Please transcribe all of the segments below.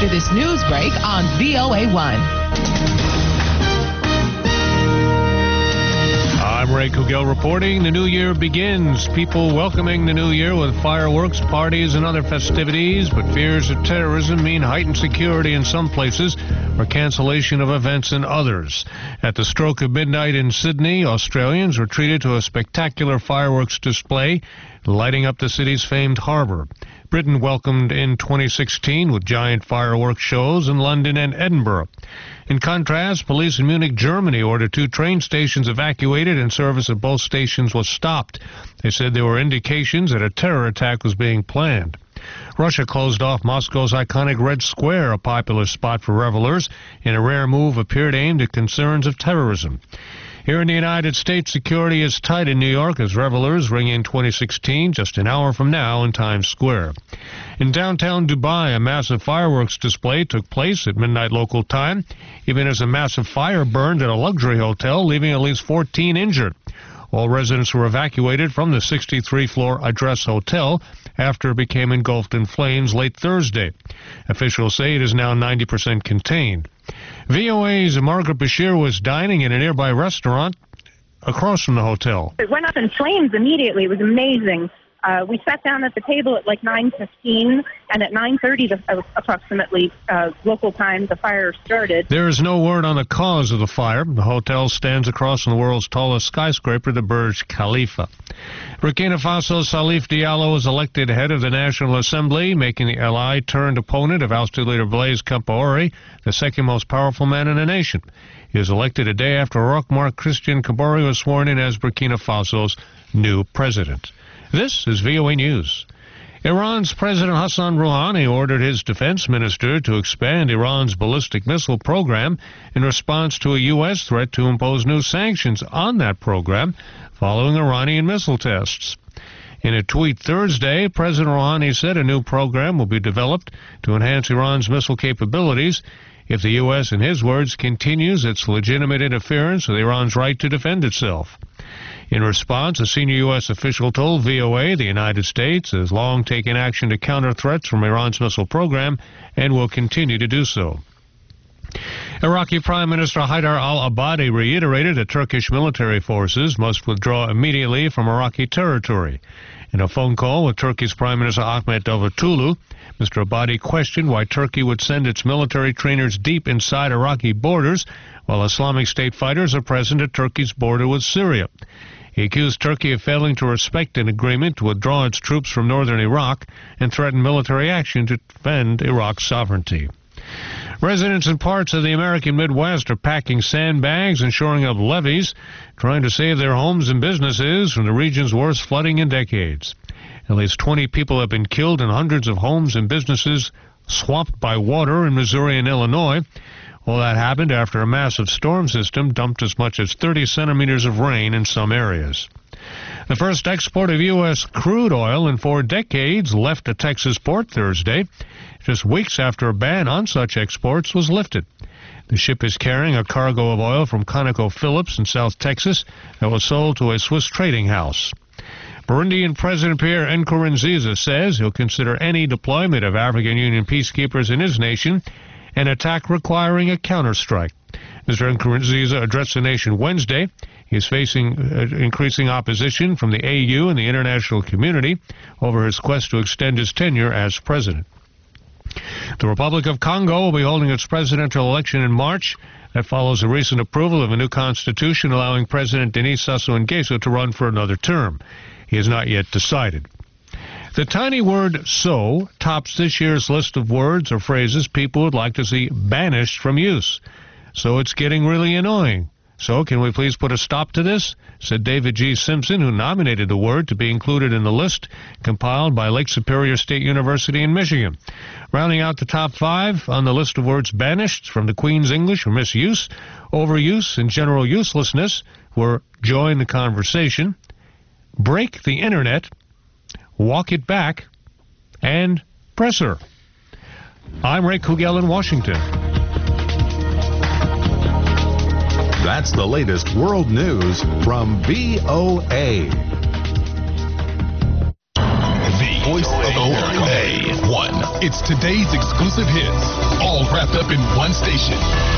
after this news break on VOA1. I'm Ray Kugel reporting. The new year begins. People welcoming the new year with fireworks, parties, and other festivities, but fears of terrorism mean heightened security in some places or cancellation of events in others. At the stroke of midnight in Sydney, Australians were treated to a spectacular fireworks display, lighting up the city's famed harbour. Britain welcomed in 2016 with giant fireworks shows in London and Edinburgh. In contrast, police in Munich, Germany ordered 2 train stations evacuated and service at both stations was stopped. They said there were indications that a terror attack was being planned. Russia closed off Moscow's iconic Red Square, a popular spot for revelers, in a rare move appeared aimed at concerns of terrorism. Here in the United States, security is tight in New York as revelers ring in 2016 just an hour from now in Times Square. In downtown Dubai, a massive fireworks display took place at midnight local time, even as a massive fire burned at a luxury hotel, leaving at least 14 injured. All residents were evacuated from the 63-floor Address Hotel after it became engulfed in flames late Thursday. Officials say it is now 90% contained. VOA's Margaret Bashir was dining in a nearby restaurant across from the hotel. It went up in flames immediately. It was amazing. We sat down at the table at like 9:15, and at 9:30, approximately local time, the fire started. There is no word on the cause of the fire. The hotel stands across from the world's tallest skyscraper, the Burj Khalifa. Burkina Faso's Salif Diallo was elected head of the National Assembly, making the ally-turned opponent of ousted leader Blaise Compaoré the second most powerful man in the nation. He was elected a day after Roch-Marc Christian Compaoré was sworn in as Burkina Faso's new president. This is VOA News. Iran's President Hassan Rouhani ordered his defense minister to expand Iran's ballistic missile program in response to a U.S. threat to impose new sanctions on that program following Iranian missile tests. In a tweet Thursday, President Rouhani said a new program will be developed to enhance Iran's missile capabilities if the U.S., in his words, continues its legitimate interference with Iran's right to defend itself. In response, a senior U.S. official told VOA the United States has long taken action to counter threats from Iran's missile program and will continue to do so. Iraqi Prime Minister Haidar al-Abadi reiterated that Turkish military forces must withdraw immediately from Iraqi territory. In a phone call with Turkey's Prime Minister Ahmet Davutoglu, Mr. Abadi questioned why Turkey would send its military trainers deep inside Iraqi borders while Islamic State fighters are present at Turkey's border with Syria. He accused Turkey of failing to respect an agreement to withdraw its troops from northern Iraq and threatened military action to defend Iraq's sovereignty. Residents in parts of the American Midwest are packing sandbags and shoring up levees, trying to save their homes and businesses from the region's worst flooding in decades. At least 20 people have been killed and hundreds of homes and businesses swamped by water in Missouri and Illinois. All that happened after a massive storm system dumped as much as 30 centimeters of rain in some areas. The first export of U.S. crude oil in 4 decades left a Texas port Thursday, just weeks after a ban on such exports was lifted. The ship is carrying a cargo of oil from ConocoPhillips in South Texas that was sold to a Swiss trading house. Burundian President Pierre Nkurunziza says he'll consider any deployment of African Union peacekeepers in his nation an attack requiring a counterstrike. Mr. Nkurunziza addressed the nation Wednesday. He is facing increasing opposition from the AU and the international community over his quest to extend his tenure as president. The Republic of Congo will be holding its presidential election in March. That follows a recent approval of a new constitution allowing President Denis Sassou Nguesso to run for another term. He has not yet decided. The tiny word "so" tops this year's list of words or phrases people would like to see banished from use. So it's getting really annoying. So can we please put a stop to this? Said David G. Simpson, who nominated the word to be included in the list compiled by Lake Superior State University in Michigan. Rounding out the top 5 on the list of words banished from the Queen's English for misuse, overuse, and general uselessness were join the conversation, break the internet, walk it back, and presser. I'm Ray Kugel in Washington. That's the latest world news from VOA. The voice of OA1. It's today's exclusive hits, all wrapped up in one station.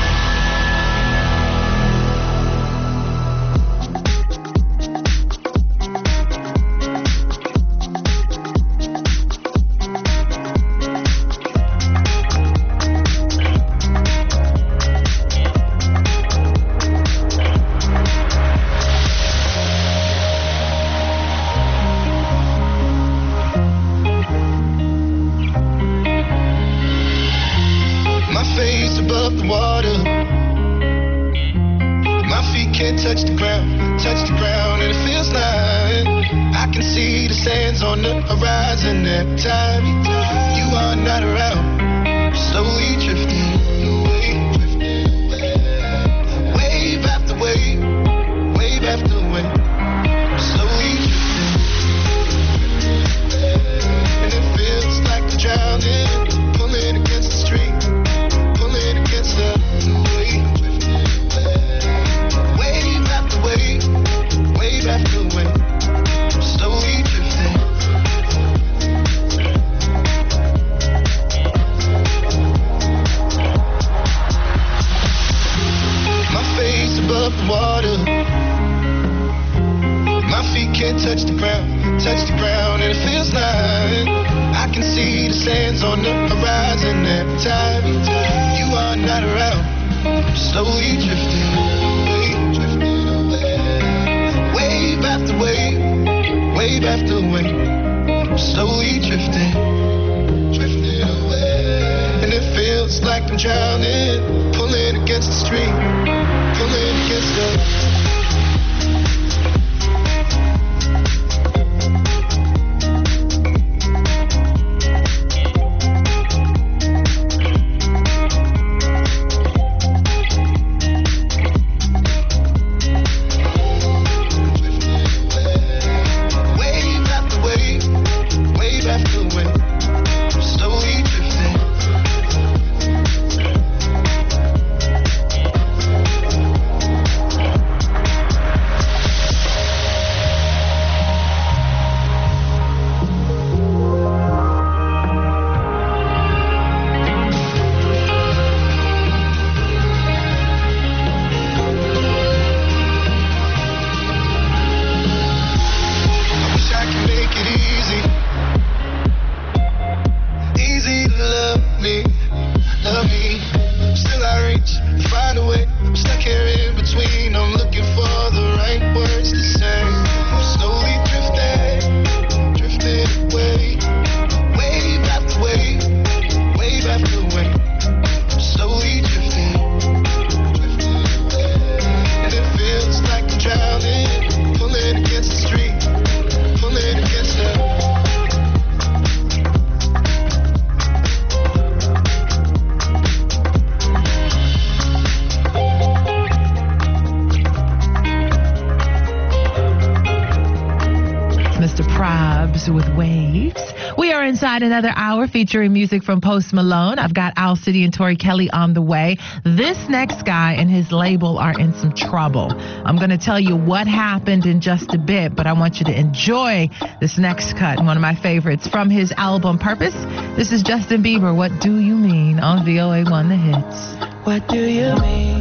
With Waves. We are inside another hour featuring music from Post Malone. I've got Owl City and Tori Kelly on the way. This next guy and his label are in some trouble. I'm going to tell you what happened in just a bit, but I want you to enjoy this next cut, one of my favorites from his album Purpose. This is Justin Bieber, What Do You Mean? On VOA1 The Hits. What do you mean?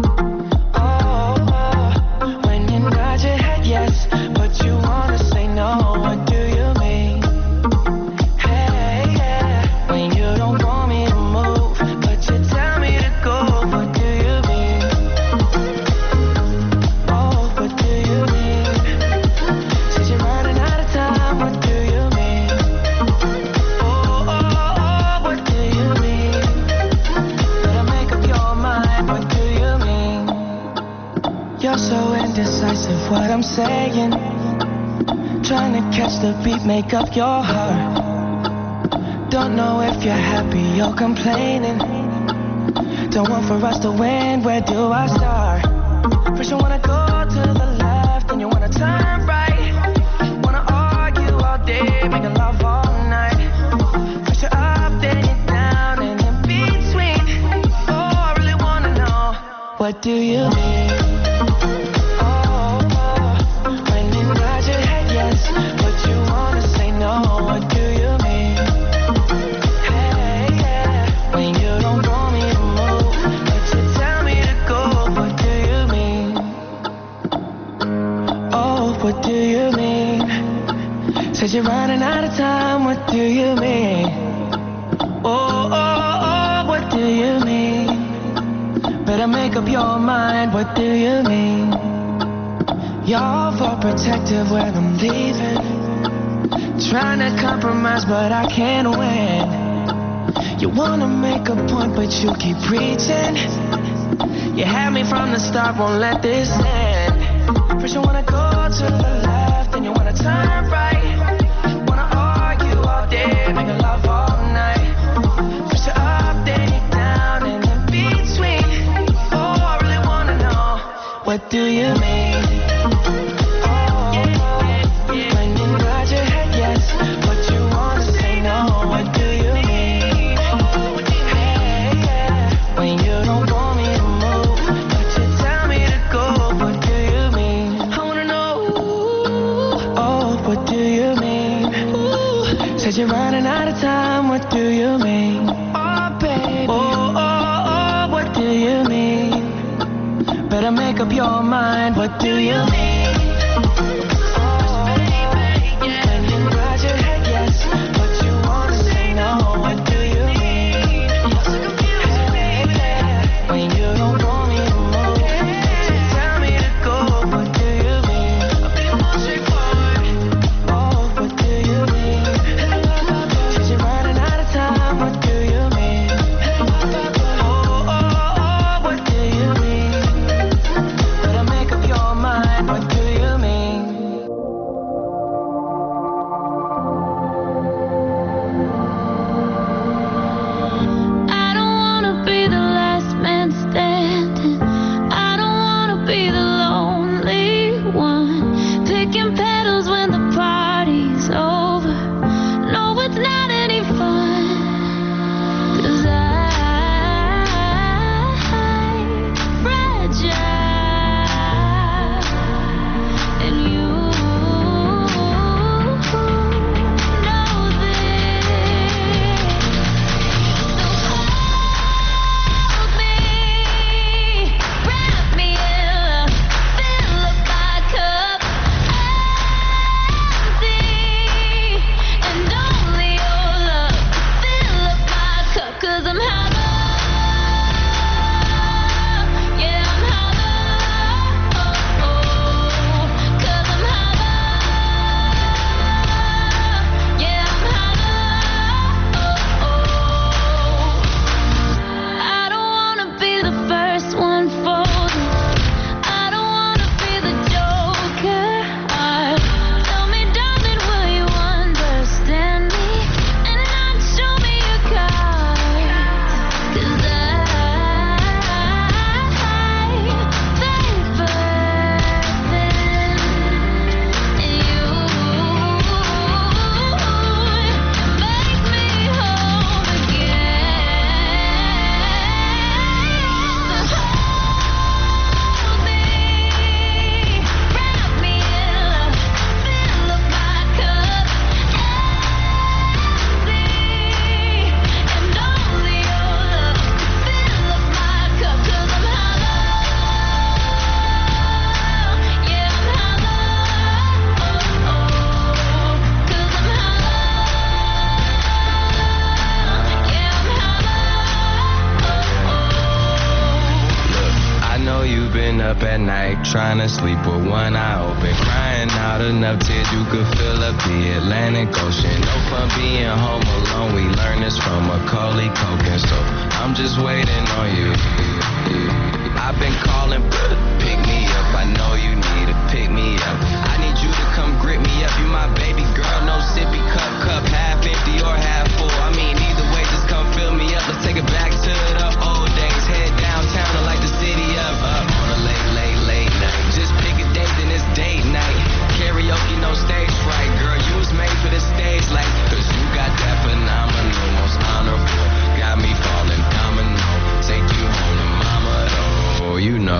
Oh, when you nod your head yes, but you want to say no. What do you what I'm saying, trying to catch the beat, make up your heart. Don't know if you're happy or complaining. Don't want for us to win, where do I start? First you wanna go to the left, then you wanna turn right. Wanna argue all day, making love all night. First you're up, then you're down, and in between. Oh, I really wanna know, what do you mean? When you nod your head yes, but you wanna say no, what do you Said you're running out of time, what do you mean? Oh, what do you mean? Better make up your mind, what do you mean? You're overprotective when I'm leaving. Trying to compromise, but I can't win. You wanna make a point, but you keep preaching. You had me from the start, won't let this end. First you wanna go to the left, then you wanna turn right. Wanna argue all day, make love all night. First you're up, then you're down, and in between. Oh, I really wanna know, what do you mean? When you nod your head yes, but you wanna say no, what do you mean? When you don't want me to move, but you tell me to go, what do you mean? I wanna know, oh, what do you mean? Said you're running out of time, what do you mean? Oh, baby, oh, what do you mean? Better make up your mind, what do you mean? Up at night, trying to sleep with one eye open, crying out enough tears you could fill up the Atlantic Ocean. No fun being home alone, we learned this from Macaulay Culkin, so I'm just waiting on you. I've been calling, pick me up, I know you need to pick me up. I need you to come grip me up, you my baby girl, no sippy cup, half empty or half full. I mean, either way, just come fill me up, let's take it back to the old days. Head downtown to light the city up on a late night. Just pick a date, then it's date night. Karaoke, no stage fright, girl, you was made for the stage light. Cause you got that phenomenal, most honorable. Got me falling domino, take you home to mama, though, you know.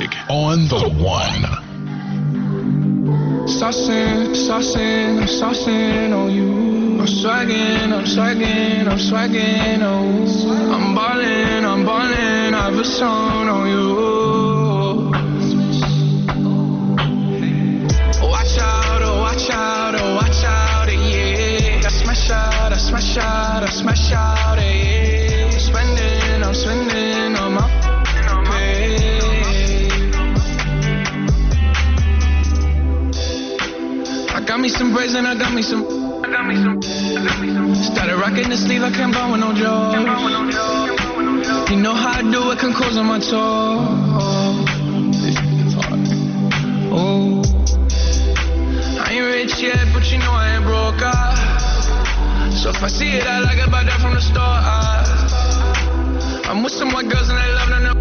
music on the one. Saucing, saucing, I'm saucing on you. I'm swagging, oh. I'm ballin', I've a song on you. Watch out, oh, watch out, oh, watch out, yeah. I smash out, yeah. I'm spending on my pay. I got me some braids and I got me some. Started rocking the sleeve, I can't buy with no jaws. You know how I do it, can close on my toes. Oh, I ain't rich yet, but you know I ain't broke. So if I see it, I like it, buy that from the store. I'm with some white girls and they love them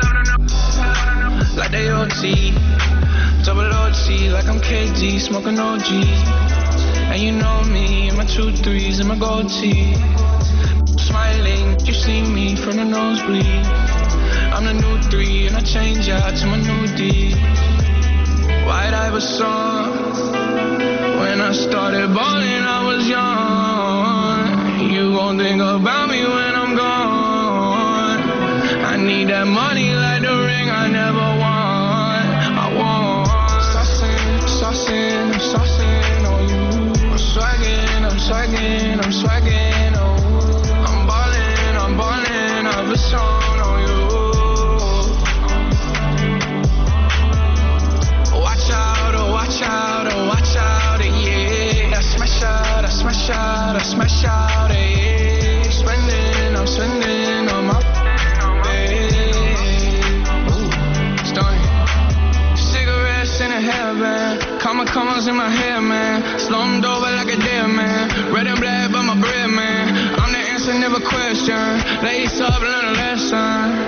like they OT, double OT, like I'm KD, smoking OG. And you know me, and my 2 3s and my gold tee. Smiling, you see me from the nosebleed. I'm the new 3 and I change out to my new D. White Iverson. When I started balling, I was young. You gon' think about me when I'm gone. I need that money like the ring I never won. I want saucing, I'm saucing on you. I'm swagging, oh. I'm ballin', I've a song on you. Watch out, oh, watch out, oh, watch out, yeah. I smash out, yeah. I'm spending on my cigarettes in a hairband, commas in my hair, man. Slumped over like a dead man. Red and black, but my bread, man. I'm the answer, never question. Lace up, learn a lesson.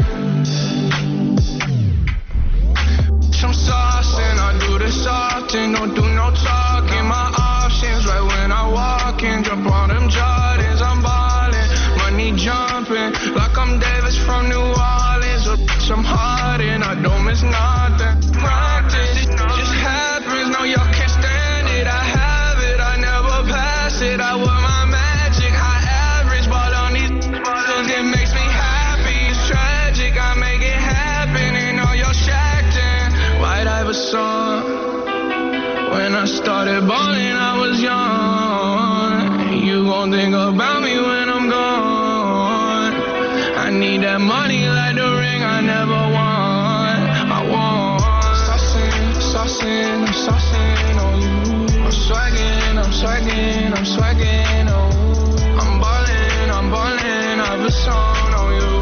I'm saucing, I do this often. Don't do no talking. My options right when I walk in. Jump on them Jordans, I'm ballin'. Money jumping like I'm Davis from New Orleans. I'm hard and I don't miss nothing. Practice, it just happens. No, y'all can't stand it. I have it, I never pass it. I wear my magic, high average. Ball on these bottles, it makes me happy. It's tragic, I make it happen. And all y'all shacked in. White Iverson. When I started balling, I was young. You gon' think about me when I'm gone. I need that money like the ring I never won. I want saucing, I'm saucing on you. I'm swagging, oh. I'm ballin', I've a song on you.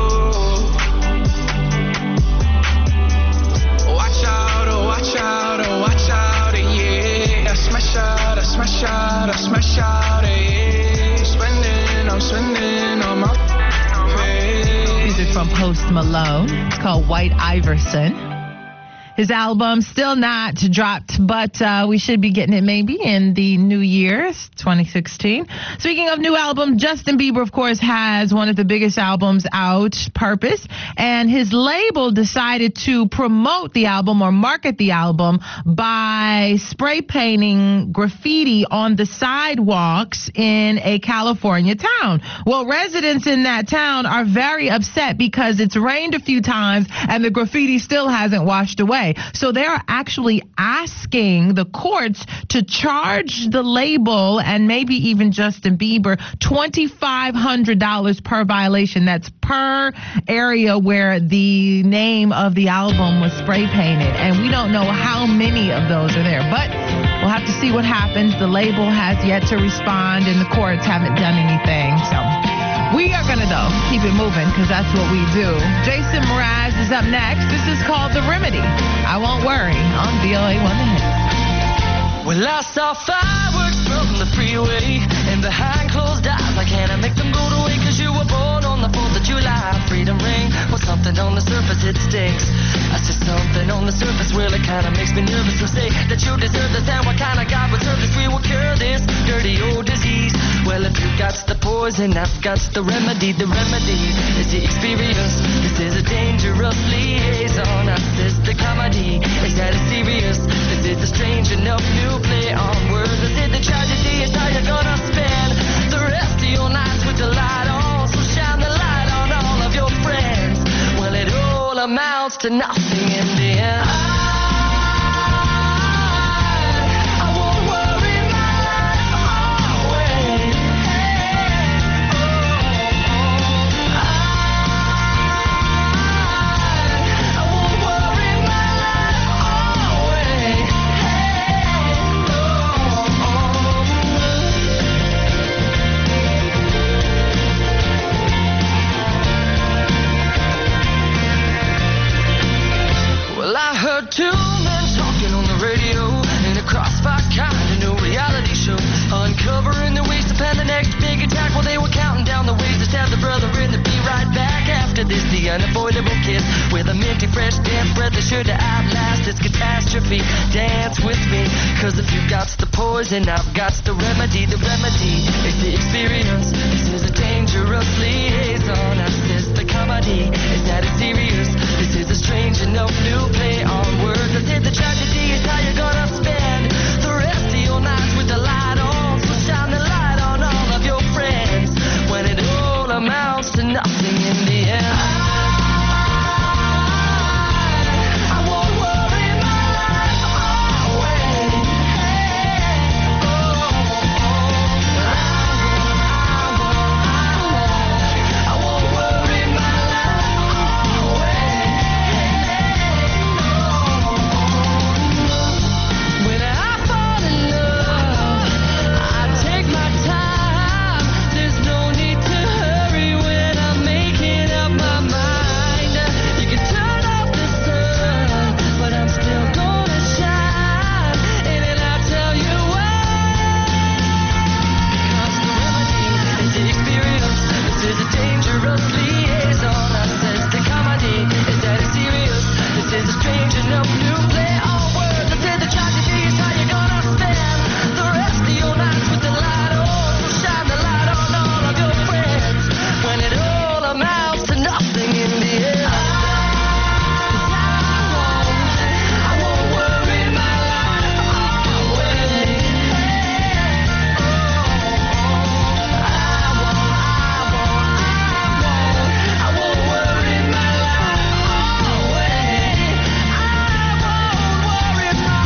Watch out, oh, watch out, oh, watch out, yeah. I smash out, yeah. I'm spending on my pay. Music from Post Malone. It's called White Iverson. His album still not dropped, but we should be getting it maybe in the new year, 2016. Speaking of new album, Justin Bieber, of course, has one of the biggest albums out, Purpose, and his label decided to promote the album or market the album by spray painting graffiti on the sidewalks in a California town. Well, residents in that town are very upset because it's rained a few times and the graffiti still hasn't washed away. So they are actually asking the courts to charge the label and maybe even Justin Bieber $2,500 per violation. That's per area where the name of the album was spray painted. And we don't know how many of those are there, but we'll have to see what happens. The label has yet to respond and the courts haven't done anything. So we are going to, though, keep it moving because that's what we do. Jason Mraz is up next. This is called The Remedy. I Won't Worry on VOA 1 The Hits. Well, I saw fireworks from the freeway and behind closed eyes. I can't make them go away because you were born on the 4th of July. Freedom ring was something on the surface, it stinks. I see something on the surface, well, it kind of makes me nervous to say that you deserve this. And what kind of God would serve this? We will cure this dirty old disease. Well, if you got the poison poison, I've got the remedy. The remedy is the experience. This is a dangerous liaison. I says the comedy is that it's serious. This is the strange enough new play on words. This is the tragedy is how you're gonna spend the rest of your nights with the light on. So shine the light on all of your friends. Well, it all amounts to nothing in the end. Two men talking on the radio in a crossfire kind of new reality show, uncovering the ways to plan the next big attack while they were counting down the ways to stab the brother in the be right back after this. The unavoidable kiss with a minty fresh damp breath is sure to outlast this catastrophe. Dance with me, cause if you got the poison, I've got the remedy. The remedy is the experience. This is a dangerous liaison. I says the comedy is that it's serious. This is a strange enough new play on words. I said the tragedy is how you're gonna spend the rest of your nights with the light on. So shine the light on all of your friends when it all amounts to nothing in the end. I won't worry my life away. I won't worry my life away. When I fall in love, I take my time. There's no need to hurry when I'm making up my mind. You can turn off the sun, but I'm still gonna shine. And then I'll tell you why. Because the remedy is the experience. This is a dangerous liaison. I says the comedy is that it's serious. This is a strange enough new play on words. I said the tragedy is how you're gonna spend the rest of your nights with the light on. So shine the light on all of your friends when it all amounts to nothing in the end. I won't worry my life away. I won't worry my life away. I won't worry my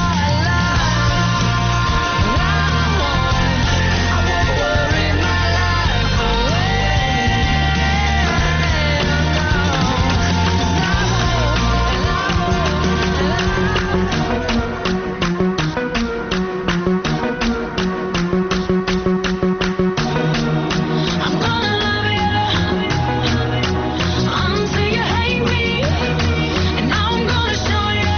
I'm gonna love you until you hate me, and I'm gonna show you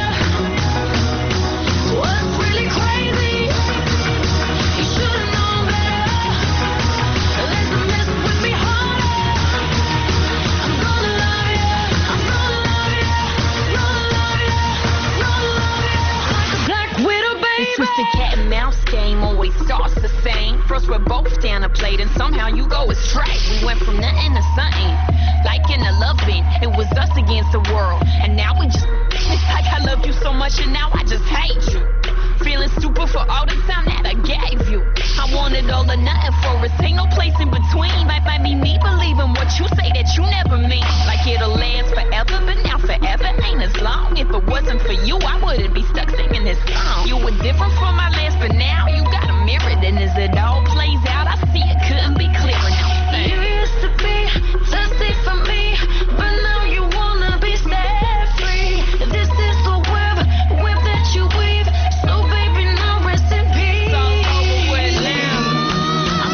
what's really crazy. You should've known better. Listen, mess with me harder. I'm gonna love you. I'm gonna love you. Gonna love you. Gonna love you like a black widow, baby. This twisted cat and mouse game always starts the same. First we're both down a plate and somehow you go astray. We went from nothing to something, like in a loving. It was us against the world, and now we just, it's like I loved you so much and now I just hate you. Feeling stupid for all the time that I gave you. I wanted all or nothing for us, ain't no place in between. Might be me believing what you say that you never mean. Like it'll last forever, but now forever ain't as long. If it wasn't for you, I wouldn't be stuck singing this song. You were different from my last, but now you got a mirror. Then as it all plays out, I see it couldn't be clearer. Now you used to be thirsty for me, but now you wanna be set free. This is the web that you weave. So baby, now rest in peace.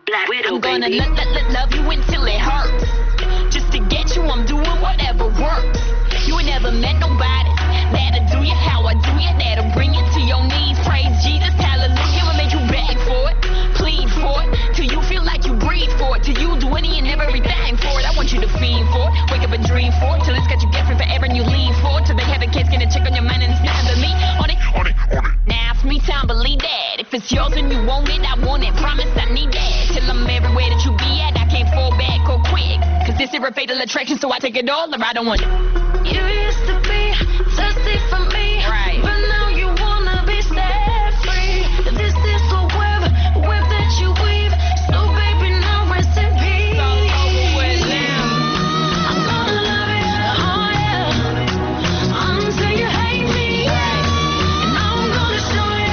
Black Widow, I'm gonna love you until it hurts. Just to get you, I'm doing whatever works. You ain't never met nobody that'll do you how I do you, that'll bring you to your knees. Praise Jesus, hallelujah, will make you beg for it, plead for it, till you feel like you breathe for it, till you do any and everything for it. I want you to fiend for it, wake up and dream for it, till it's got you guessing forever and you lean for it, till they have a case, get a check on your mind and it's nothing but me on it. Now it's me time, believe that. If it's yours and you want it, I want it. Promise I need that. Till I'm everywhere that you be at, I can't fall back or quick. Cause this is a fatal attraction, so I take it all or I don't want it. You used to be thirsty for me, right? But now you wanna be set free. This is a web that you weave. So baby, now rest in peace. It's all over with now. I'm gonna love you, oh yeah, until you hate me, and I'm gonna show you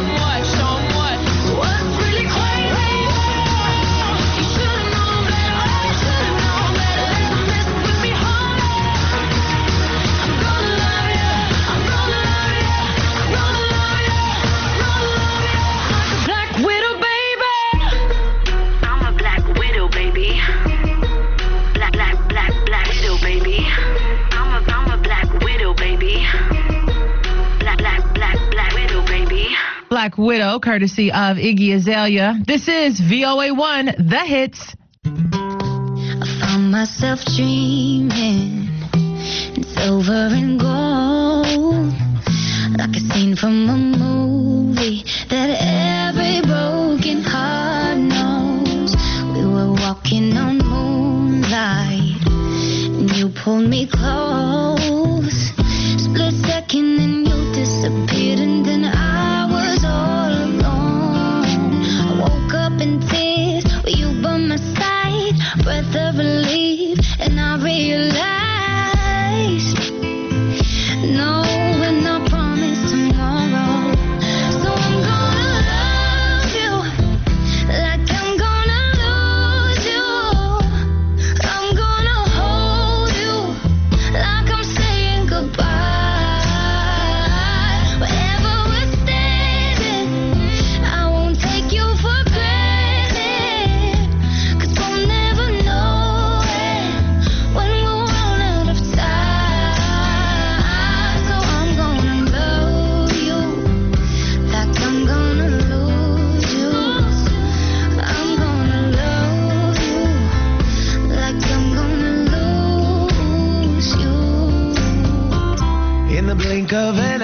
what's really crazy. You should've known better, Listen, mess with me harder. I'm gonna love you, I'm gonna love you, I'm gonna love you, like a Black Widow, baby. I'm a Black Widow, baby. Black Widow, baby. I'm a Black Widow, baby. Black Widow, baby. Black Widow, courtesy of Iggy Azalea. This is VOA1, The Hits. I found myself dreaming in silver and gold, like a scene from a movie that every broken heart knows. We were walking on moonlight, and you pulled me close. Split second, and you disappeared, and then I was all alone. I woke up in tears with you by my side, breath of relief, and I realized, no, we're not promised tomorrow. So I'm gonna love you like I'm gonna lose you. I'm gonna hold you like I'm saying goodbye. Wherever we're standing, I won't take you for granted, 'cause we'll never know it when we'll run out of time. So I'm gonna love you like I'm gonna lose you. I'm gonna love you like I'm gonna lose you. In the blink of an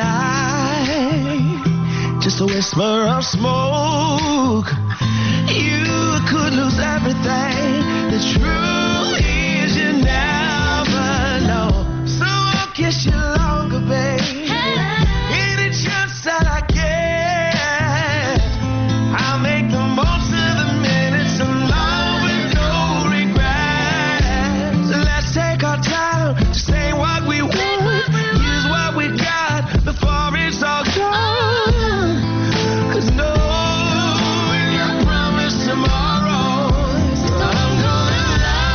eye, just a whisper of smoke, you could lose everything. The truth is you never know. So I'll kiss you longer, babe. Any chance that I get, I'll make the most of the minutes alone with no regrets. So let's take our time to say what we want, use what we got before it's all gone. 'Cause no one can promise tomorrow. I'm gonna love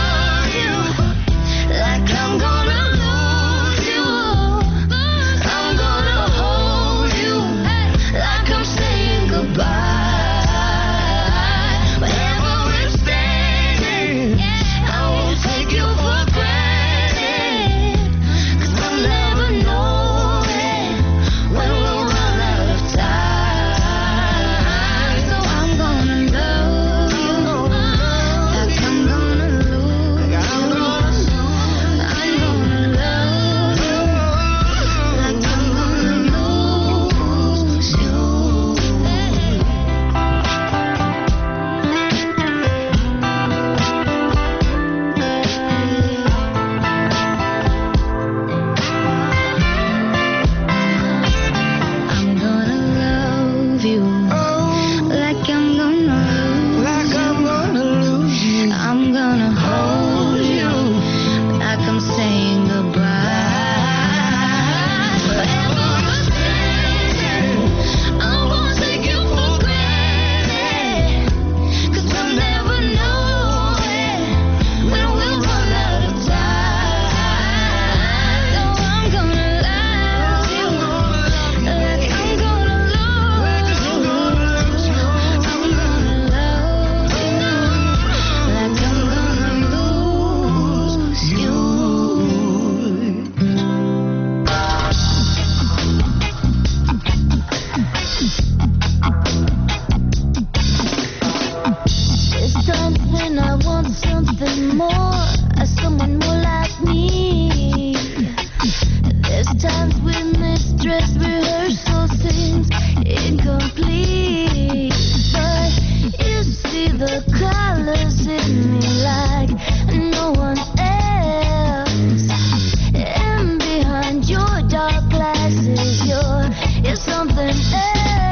something more, someone more like me. There's times when this dress rehearsal seems incomplete, but you see the colors in me like no one else. And behind your dark glasses, you're something else.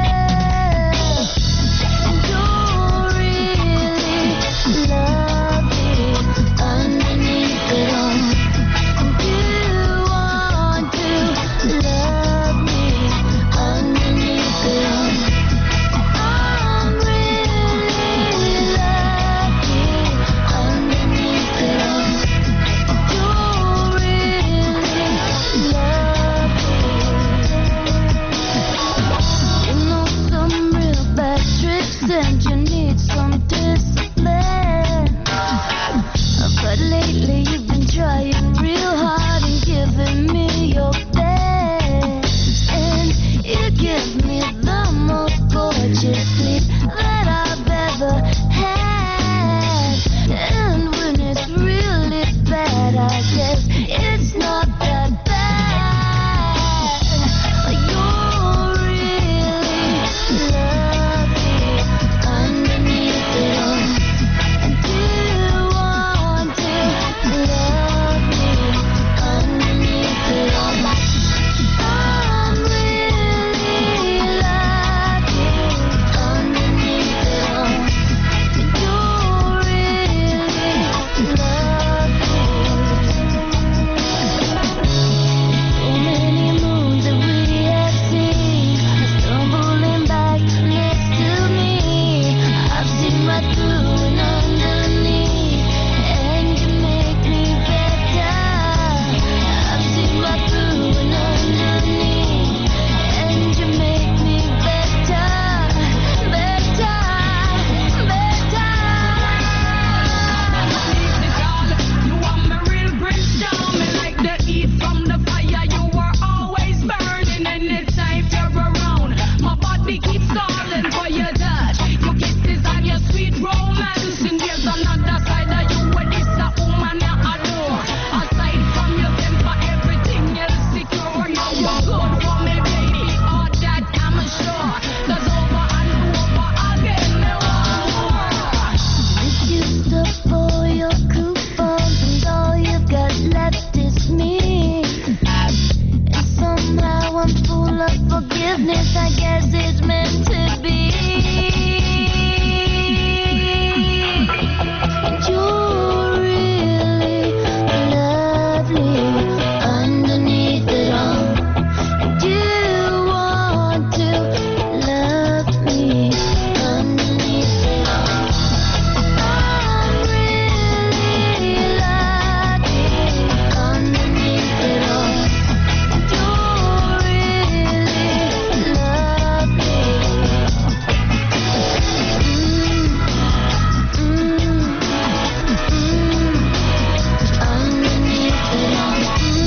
And you're really lovely underneath it all. And you want to love me underneath it all. I'm really lucky underneath it all. You're really lovely. You know some real bad tricks and you need some discipline. But lately you've been trying real hard and giving me your best. And it gives me the most gorgeous sleep that I've ever had. And when it's really bad, I guess it's not that bad. You're really lovely underneath it all. And you want to love me underneath it all. I'm really lucky underneath it all. You're really lovely. So many moons that we have seen are stumbling back next to me. I've seen right through and underneath, and you make me better. I've seen right through and underneath, and you make me better, better, better. You want me real brimstone, me like the heat from the fire. You were always burning anytime you're around. My body keeps calling for your touch. Your kisses and your sweet romance. And there's another side of you where this a woman I adore. Aside from your temper, everything else secure. You're good for me, baby. All that I'm sure. 'Cause over and over again, me want more. You used up all your coupons and all you've got left is me. And somehow I'm full of forgiveness, I guess it's meant to be. You're really lovely underneath it all. You want to love me underneath it all. I'm really lucky underneath it all. You're really lovely. Underneath it all.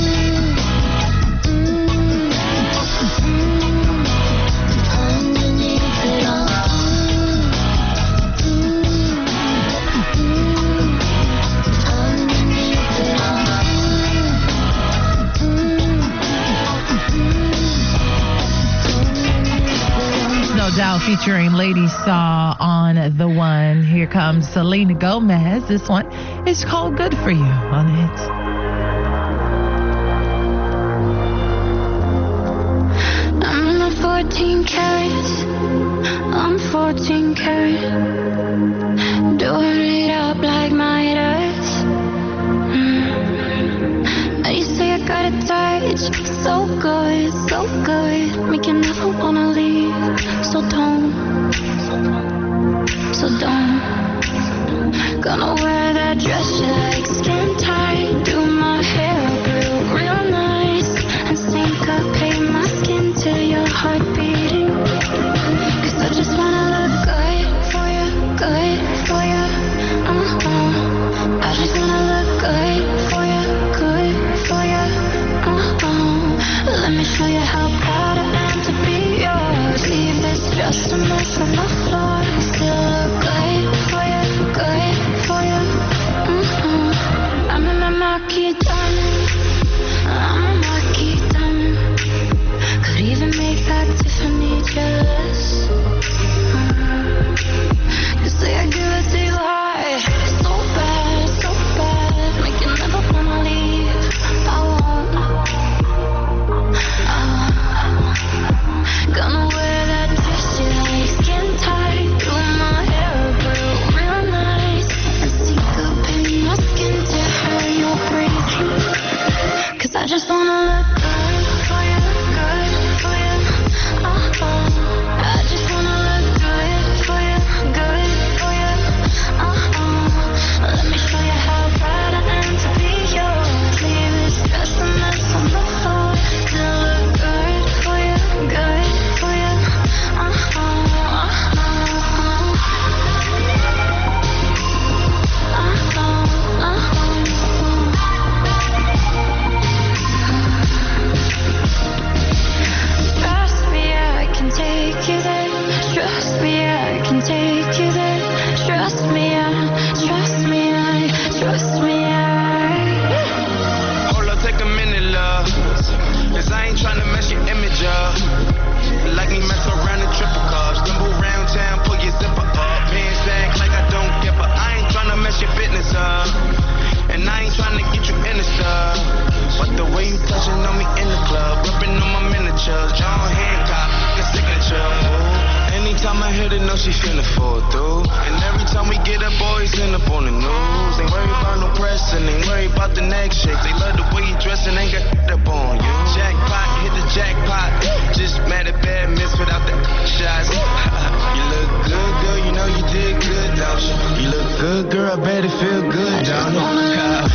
Underneath it all. Underneath it No Doubt featuring Lady Saw on The One. Here comes Selena Gomez. This one is called Good For You on the hits. I'm not 14 carats. I'm 14 carat. Doing it up like my earth. Now you say I got it tight. So good, so good. Make you never wanna leave. So don't. Gonna wear that dress you like, skin tight. Do my hair up real nice. And syncopate my skin to your heart beating. 'Cause I just wanna look good for you, good for you. I just wanna look good for you, good for you. Let me show you how proud I am to be yours. Leave this just a mess on the floor. Still look good for you, good for you. up on the news. Ain't worried about no press and ain't worried about the next shake. They love the way you dress and ain't got up on you. Jackpot, hit the jackpot. Just mad at bad miss without the shots. You look good, girl, you know you did good, don't you? You look good, girl, I bet it feel good, don't you?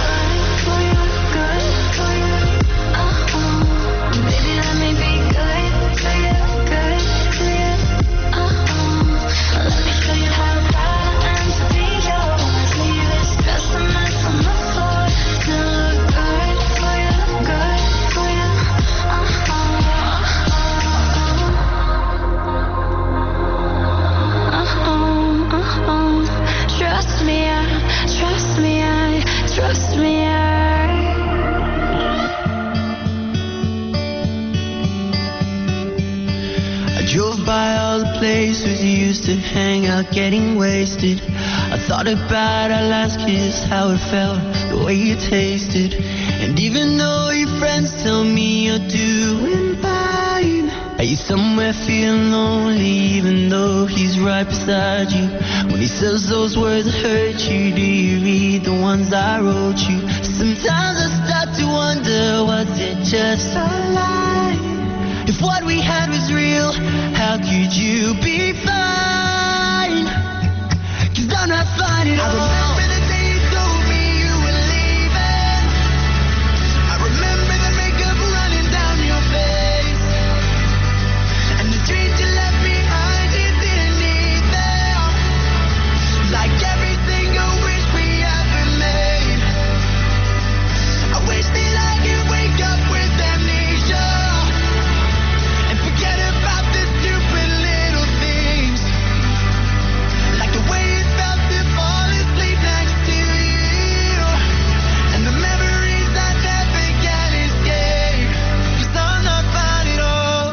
Places you used to hang out getting wasted. I thought about our last kiss, how it felt, the way you tasted. And even though your friends tell me you're doing fine, are you somewhere feeling lonely even though he's right beside you? When he says those words that hurt you, do you read the ones I wrote you? Sometimes I start to wonder, was it just a lie? If what we had was real, how could you be fine? 'Cause I'm not fine at all. I remember the day you told me you were leaving. I remember the makeup running down your face. And the dreams you left behind, you didn't need them. Like every single wish we ever made. I wish that I could wake up with amnesia. Forget about the stupid little things. Like the way it felt to fall asleep next to you. And the memories I never can escape. 'Cause I'm not fine at all.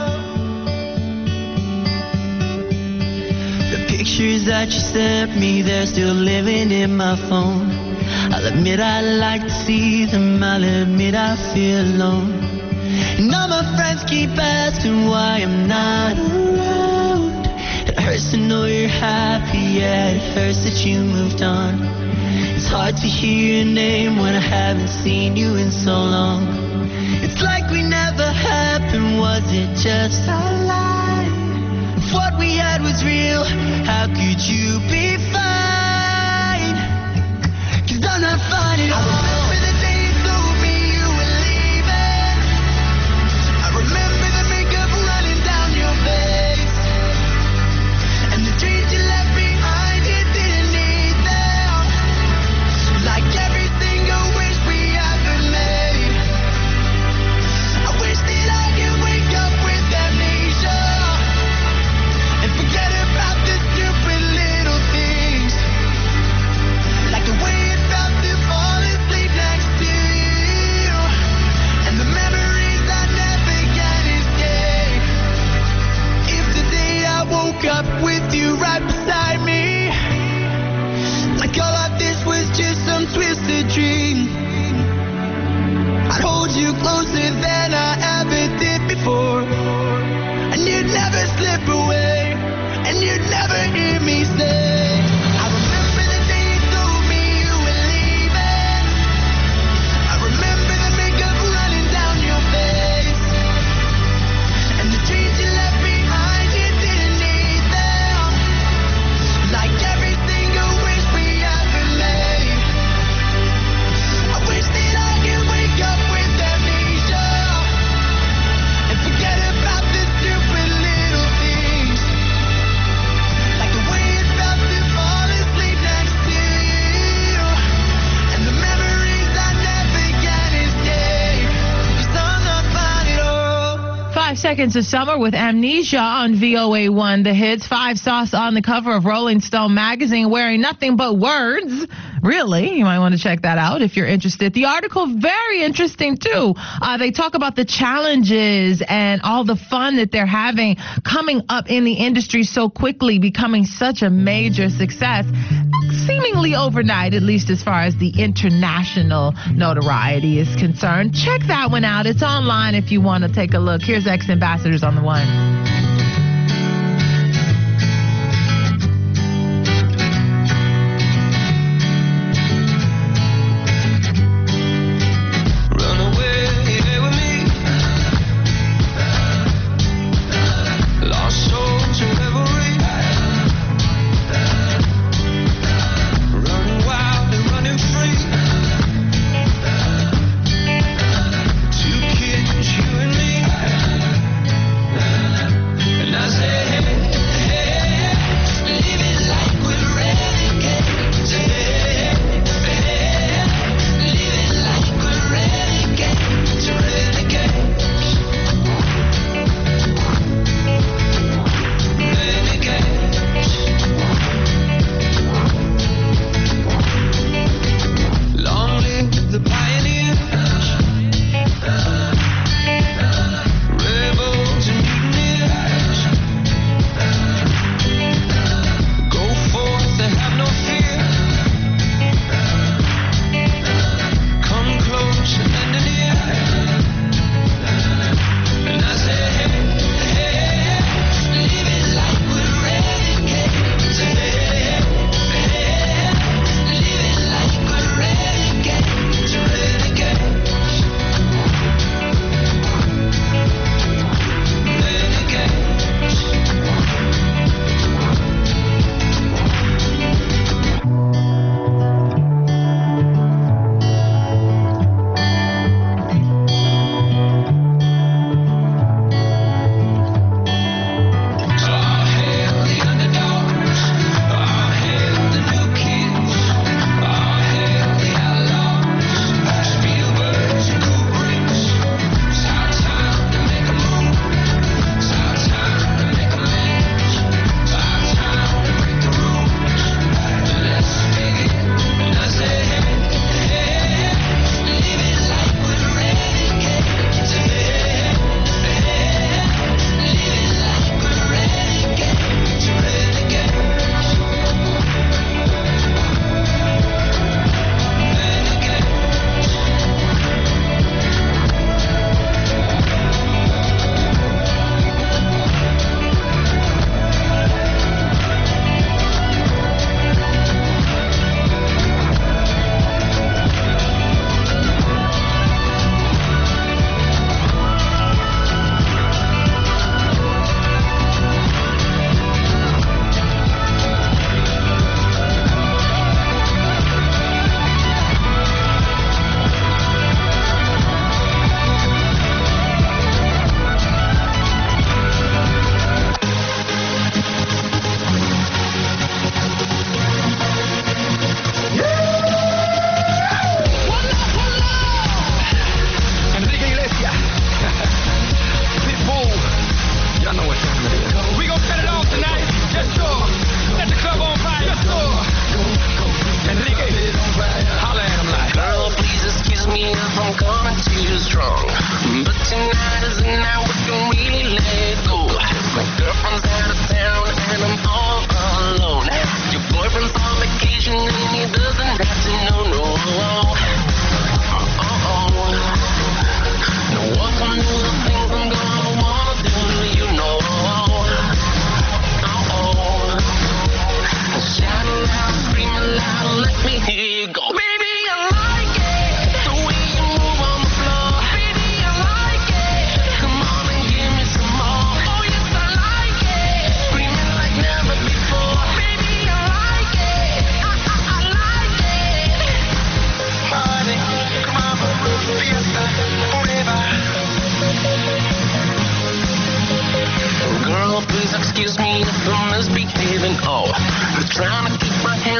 The pictures that you sent me, they're still living in my phone. I'll admit I like to see them. I'll admit I feel alone. And all my friends keep asking why I'm not around. It hurts to know you're happy, yeah, it hurts that you moved on. It's hard to hear your name when I haven't seen you in so long. It's like we never happened, was it just a lie? If what we had was real, how could you be fine? 'Cause I'm not fine at all. I remember the day you told me you were leaving. Remember the makeup running down your face. And the dreams you left behind, you didn't need them. Like every single wish we ever made. I wish that I could wake up with amnesia. And forget about the stupid little things. Like the way it felt to fall asleep next to you. And the memories I never can escape. If today I woke up with you right beside me, like all of this was just some twisted dream, I'd hold you closer than I ever did before. And you'd never slip away, and you'd never hear me say, I remember the day you told me you were leaving. I remember the makeup running down your face. And the dreams you left behind, you didn't need them. Like every single wish we ever made. I wish that I could wake up with amnesia. And forget about the stupid little things. Like the way it felt to fall asleep next to you. And the memories I never can escape. 'Cause I'm not fine at all. 5 Seconds of Summer with Amnesia on VOA1 The Hits. 5 Sauce on the cover of Rolling Stone magazine wearing nothing but words. Really, you might want to check that out if you're interested. The article, very interesting too. They talk about the challenges and all the fun that they're having coming up in the industry so quickly, becoming such a major success, seemingly overnight, at least as far as the international notoriety is concerned. Check that one out. It's online if you want to take a look. Here's X Ambassadors on the one.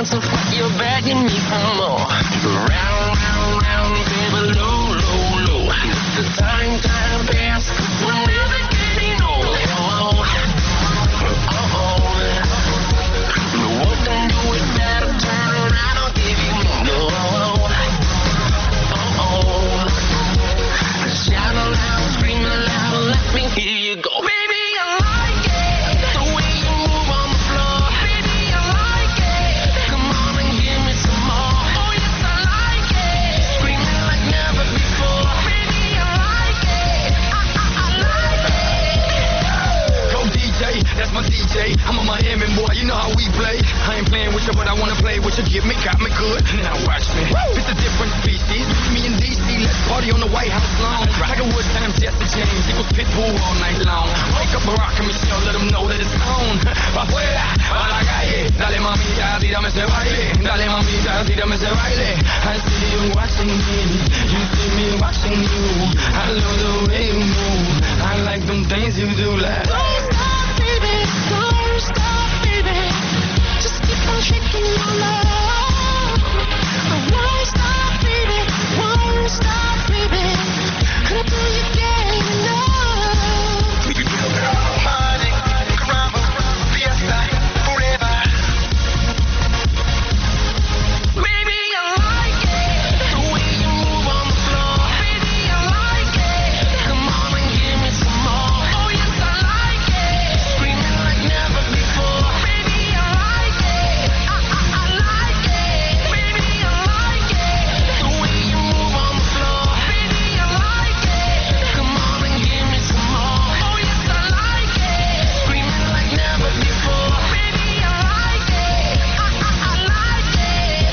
dance and fight, you're begging me for more. Round, round, round, baby, low, low, low. Let the time pass, 'cause we're never getting old. No one can do it better, turn around, I'll give you more. Shout aloud, scream aloud, let me hear you go. Baby, I like it, the way you move on the floor. Baby, I like it, come on and give me some more. Oh yes, I like it, screaming like never before. Baby, I like it, I like it. Go DJ, that's my DJ, I'm a Miami boy, you know how we play. I ain't playing with you, but I wanna play with you. Give me, got me good, now watch me. It's a different species, me and DC, let's party on the White House lawn. Tiger Woods times Jesse James, equals Pitbull all night long. Wake up Barack and Michelle, let them know that it's on. Pa' afuera, pa' la calle, dale mamita, tírame ese baile. Dale mamita, tírame ese baile. I see you watching me, you see me watching you. I love the way you move, I like them things you do like. Don't stop, baby, don't stop, baby. Just keep on shaking your love. Won't stop, baby, won't stop, baby. Until you get enough. Party, caramba, fiesta, forever. Baby, I like it, the way you move on the floor. Baby, I like it, come on and give me some more. Oh yes, I like it, screaming like never before. Baby, I like it, I like it. Baby, I like it, the way you move on the floor. Baby, I like it, come on and give me some more. Oh yes, I like it, screaming like never before. Baby, I like it, I like it.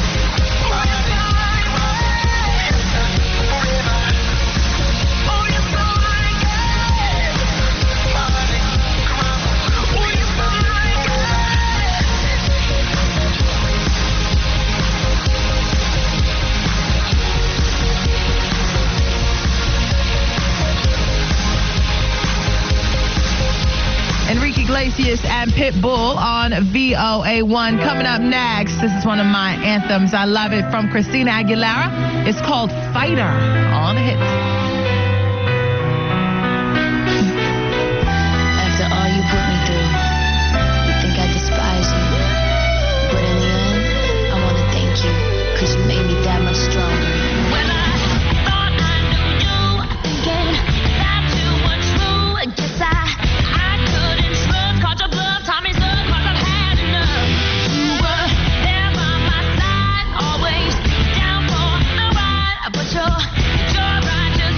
Enrique Iglesias and Pitbull on VOA1. Coming up next, this is one of my anthems. I love it, from Christina Aguilera. It's called Fighter on Hits. After all you put me through, you think I despise you. But in the end, I want to thank you, because you made me that much stronger. When I thought I knew you, thinking that you were true, I guess I couldn't trust, caught your bluff, Tommy's up, 'cause I've had enough. You were there by my side, always down for the ride, but your righteous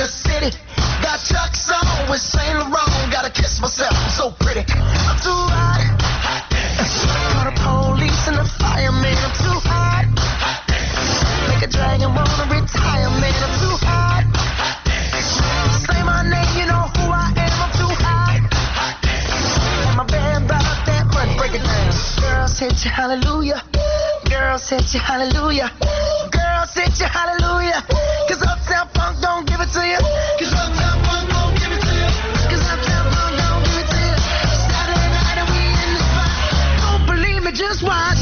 the city. Got Chuck's on with Saint Laurent. Gotta kiss myself, I'm so pretty. I'm too hot. Call the police and the fireman. I'm too hot. Make a dragon wanna retire, man. I'm too hot. Say my name, you know who I am. I'm too hot. And my band about that money, break it down. Girls hit you, hallelujah. Girls hit you, hallelujah. Girls hit you, hallelujah. Cause Uptown Funk don't give it to you. Cause Uptown Funk don't give it to you. Cause Uptown Funk don't give it to you. Saturday night and we in the spot. Don't believe me, just watch.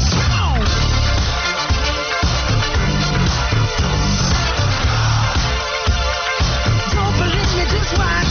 Don't believe me, just watch.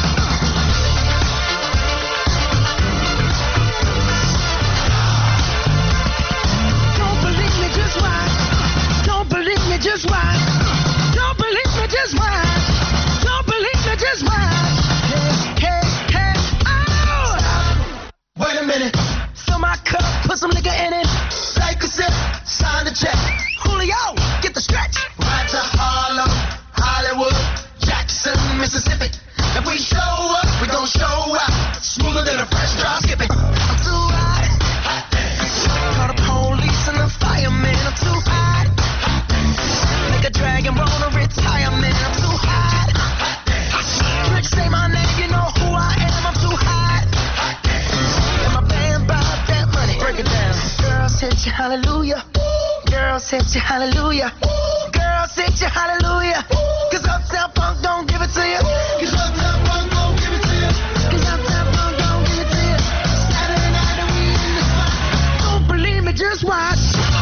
Don't believe me, just watch. Don't believe me, just watch. Don't believe me, just watch. Don't believe me, just watch. Hey, hey, hey, oh! Wait a minute. Fill my cup, put some liquor in it. Take a sip, sign the check. Julio, get the stretch. Right to Harlem, Hollywood, Jackson, Mississippi. If we show up, we gon' show out. Smoother than a fresh drop skipping. I'm too hot. Call the police and the fireman. I'm too hot. Make a dragon wanna retire, man. I'm too hot. Trick, say my name, you know who I am. I'm too hot. And my band bought that money. Break it down. Girls hit you, hallelujah. Girls hit you, hallelujah. Girls hit you, hallelujah. Cause Uptown Funk don't give it to you. Cause Uptown Funk don't give it to you. Cause Uptown Funk don't give it to you. Saturday night and we in the spot. Don't believe me, just watch.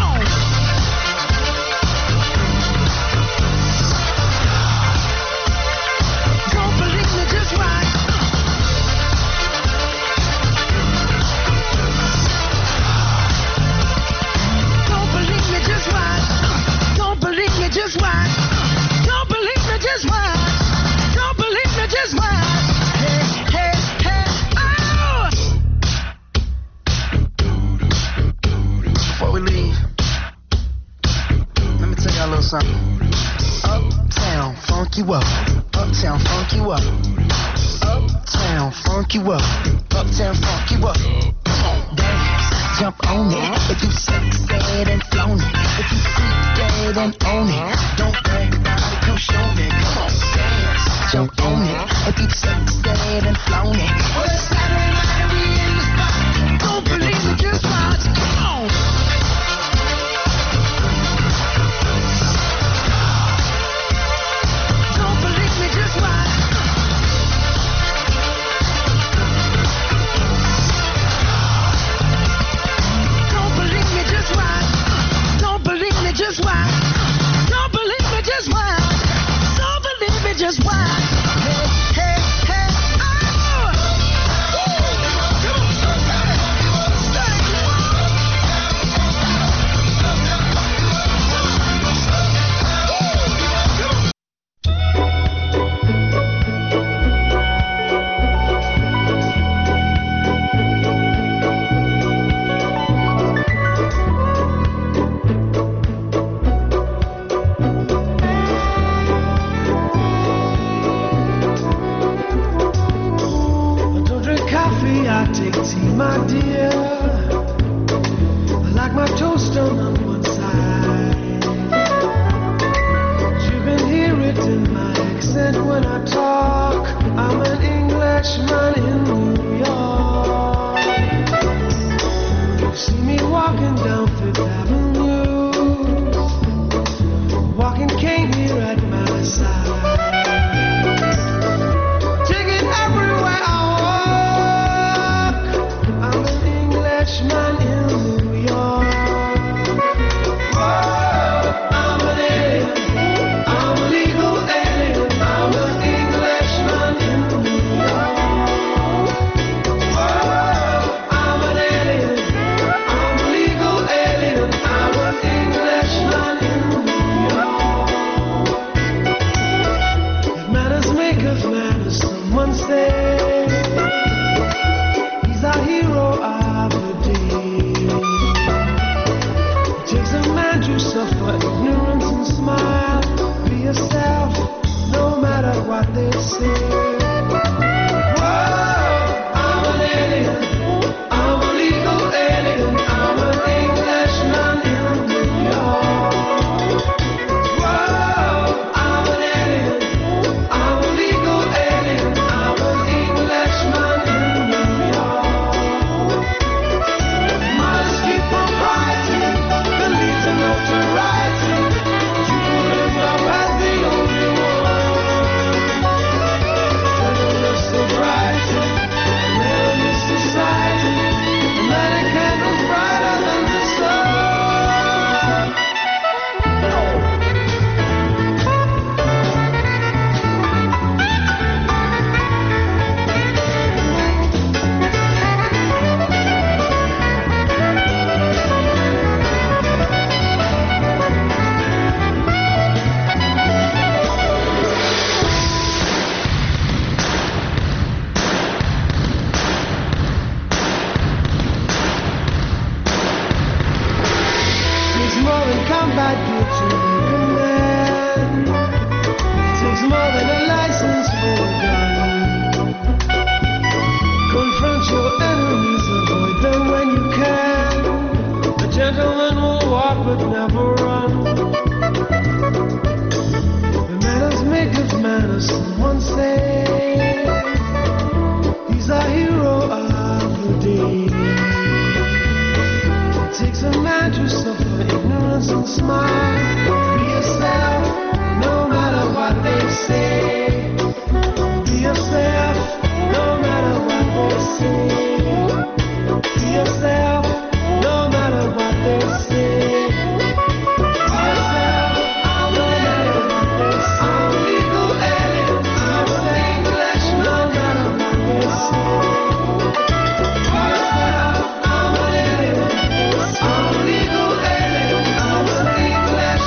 Don't believe me, just watch. Don't believe me, just watch. Don't believe me, just watch. Don't believe me, just watch. Don't believe me, just watch. Hey, hey, hey, oh! Before we leave, let me tell y'all a little something. Uptown, funk you up. Uptown, funk you up. Uptown, funk you up. Uptown, funk you up. Come on, dance, jump on it. If you sexed and flown it. If you freak dead and own it. Don't brag about it, come show me. Come on, dance, jump on it. If you sexed and flown it. Well, it's Saturday night and we in the spot. Don't believe me, just watch. Come on. Don't believe me, just watch. Don't believe me, just watch. Don't believe me, just watch. Don't believe me, just watch. Don't believe me, just watch. Hey, hey, hey, oh! I don't drink coffee, I take tea, my dear. I like my toast on one side. You can hear it in my accent when I talk. I'm an Englishman in New York. You see me walking down Fifth Avenue, walking cane here at my side. Take it everywhere I walk. I'm an Englishman in New York. Whoa, I'm an alien. I'm a legal alien. I'm an Englishman in New York. Whoa, I'm an alien. I'm a legal alien. I'm an Englishman in New York. heard someone say he's a hero of the day. It takes a man to suffer ignorance and smile. Be yourself, no matter what they say. Be yourself, no matter what they say. Be yourself, no matter what they say. Be yourself, no matter what they say. I'm legal alien, I'm English, no matter what they say. Be yourself, I'm an alien, I'm legal alien, I'm English,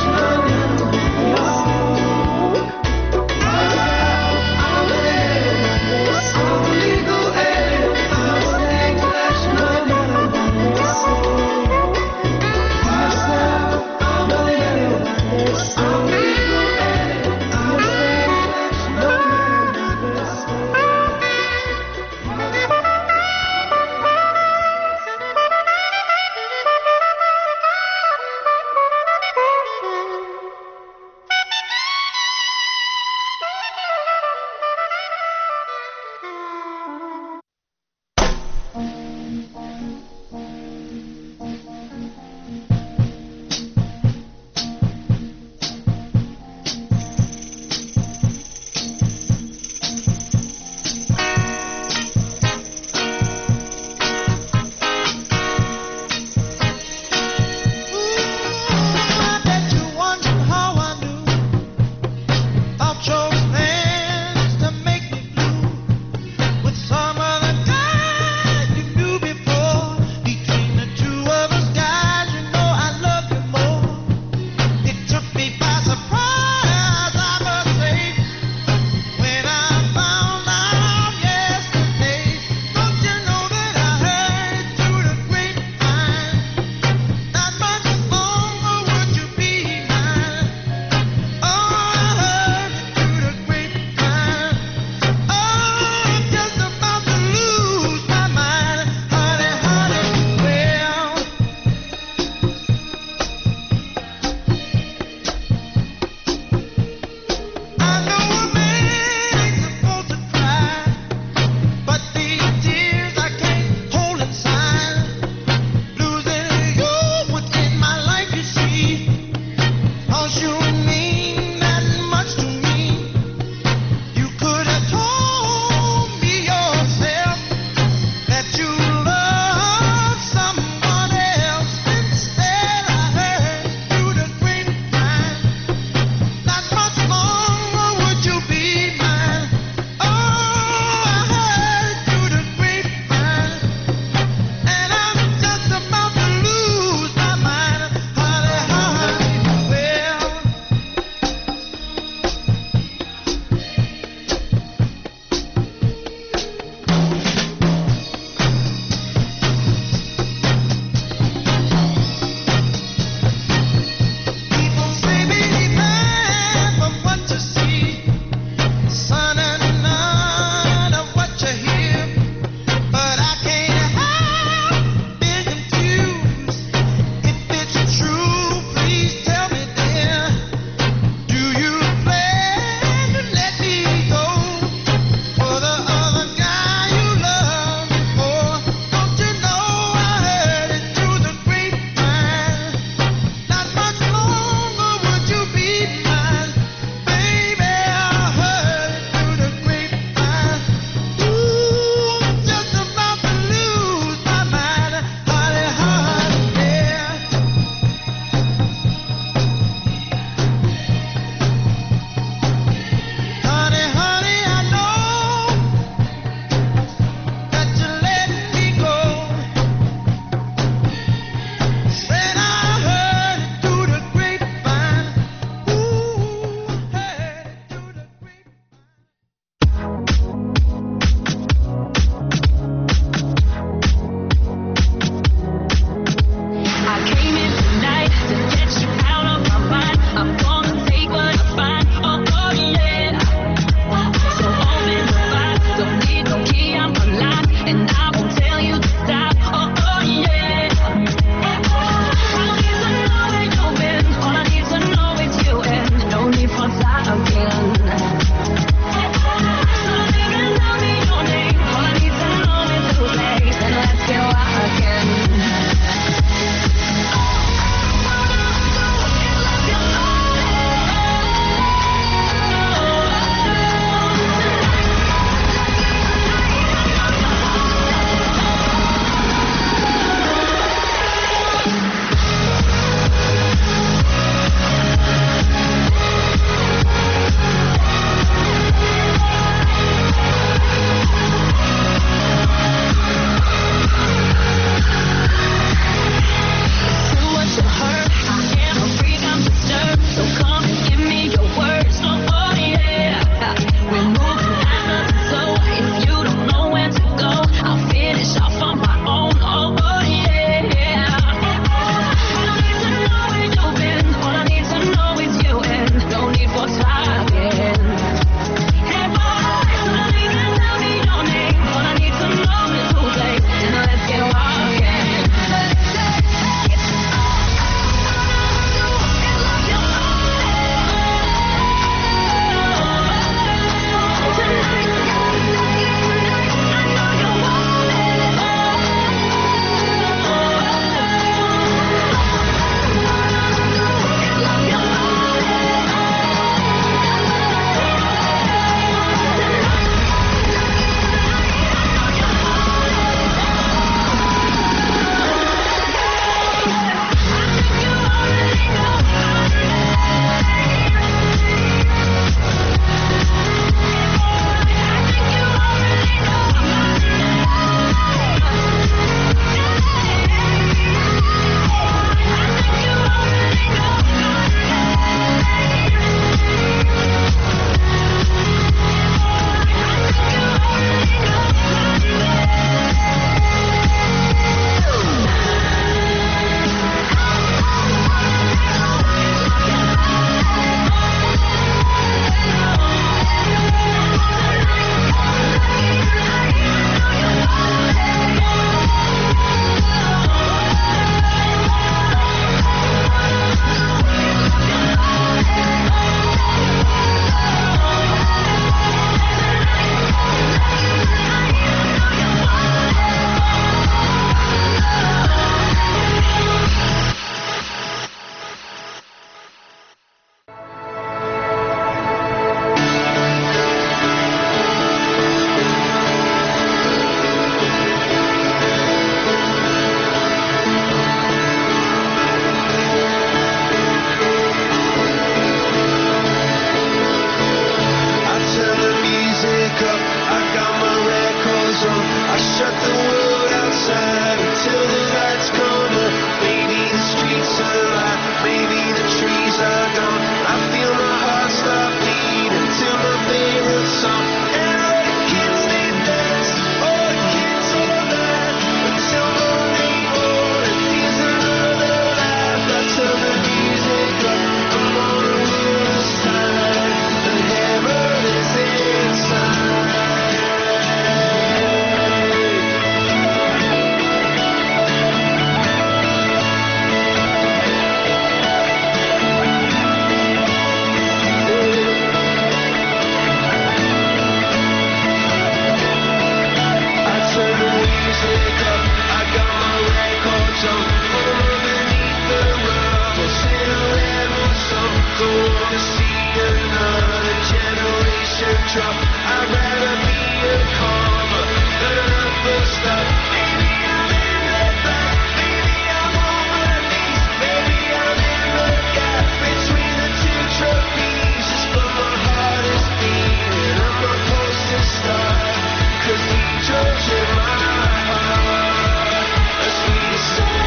future truck. I'd rather be a comma than a full stop. Maybe I'm in the back, maybe I'm on my knees, maybe I'm in the gap between the two trapezes, but my heart is beating. I'm supposed to start, 'cause we drugs in my heart, a sweet song.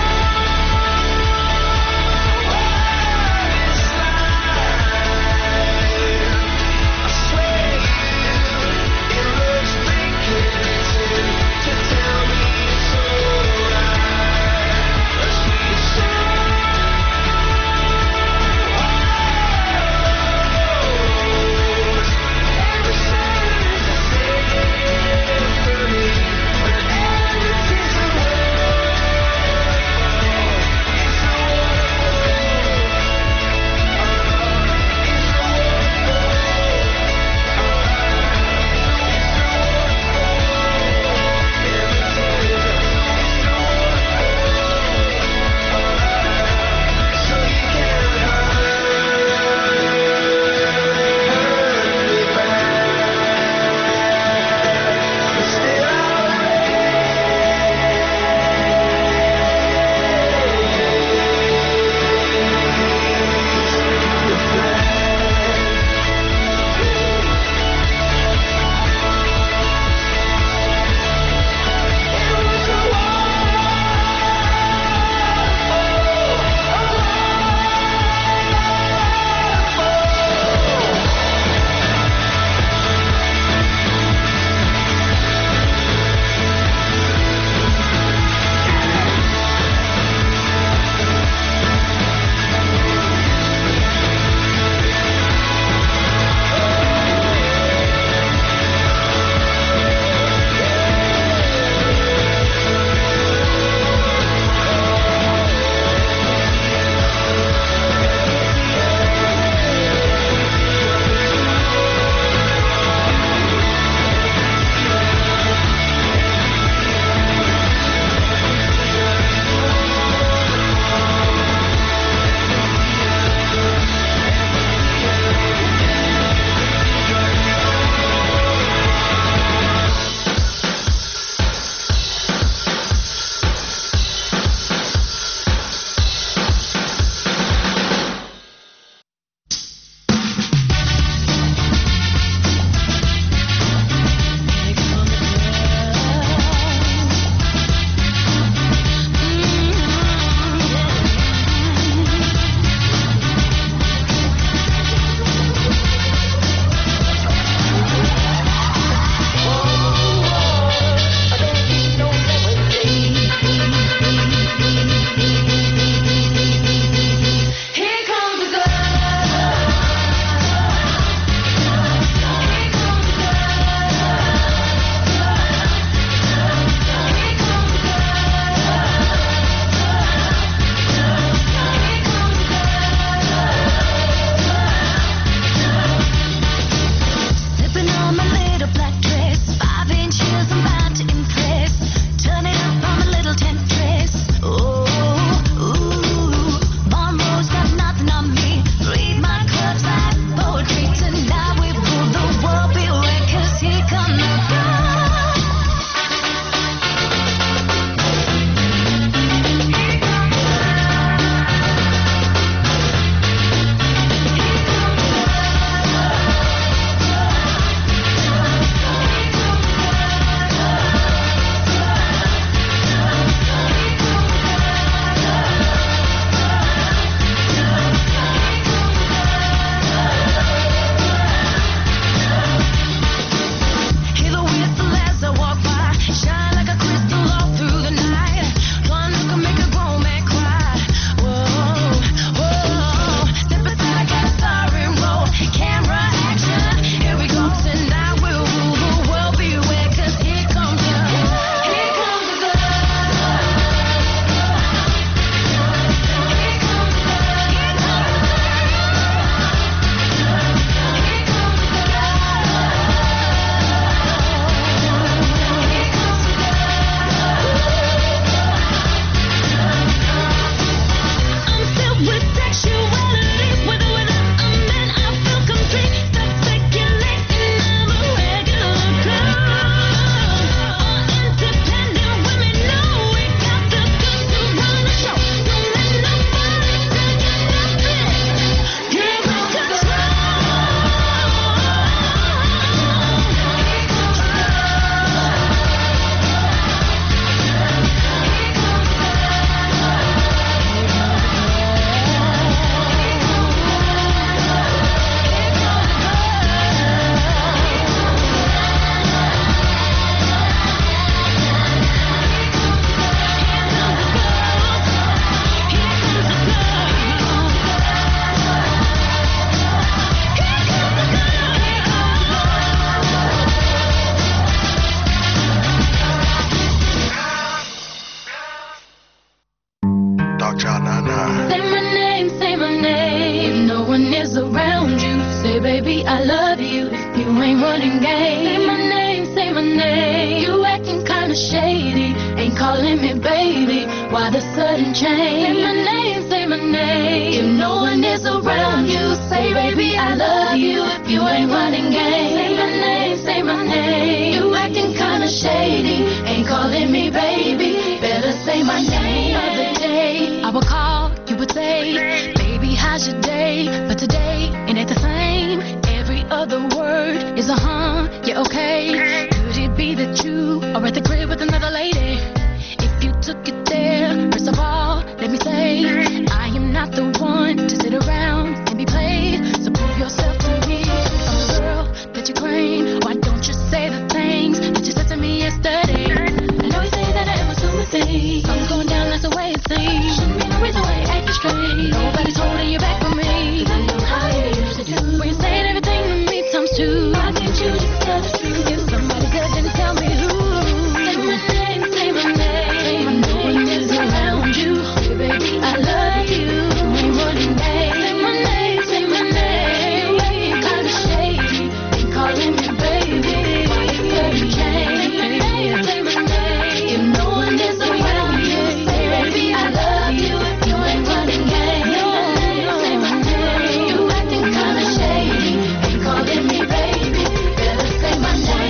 ain't running game. Say my name. You acting kinda shady, ain't calling me baby. Why the sudden change? Say my name. If no one is around you, say baby I love you. If you ain't running game, say my name. You acting kinda shady, ain't calling me baby. Better say my name. Other day I would call, you would say, baby how's your day? But today it ain't the same. Every other word is a yeah, okay. Could it be that you are at the crib with another lady? If you took it there, first of all, let me say, I am not the one to sit around and be played. So prove yourself to me. I'm the girl that you claim. Why don't you say the things that you said to me yesterday? I know you say that I am assuming things. I'm going down, that's the way it seems. Shouldn't be no reason why you're acting strange. Nobody's holding you back from me. 'Cause I know how you used to do. When you're saying everything to me times two. Why can't you just tell the truth? If somebody said, then tell me who. Say my name, say my name. No one is around you. Hey, baby, I love you. Ain't running days. Say my name, say my name. You ain't kinda shady, ain't calling me baby. Why you sudden change? Say my name. If no one is around you, say baby, I love you. If you ain't running game, say my name. You acting kinda shady, ain't calling me baby. Better say my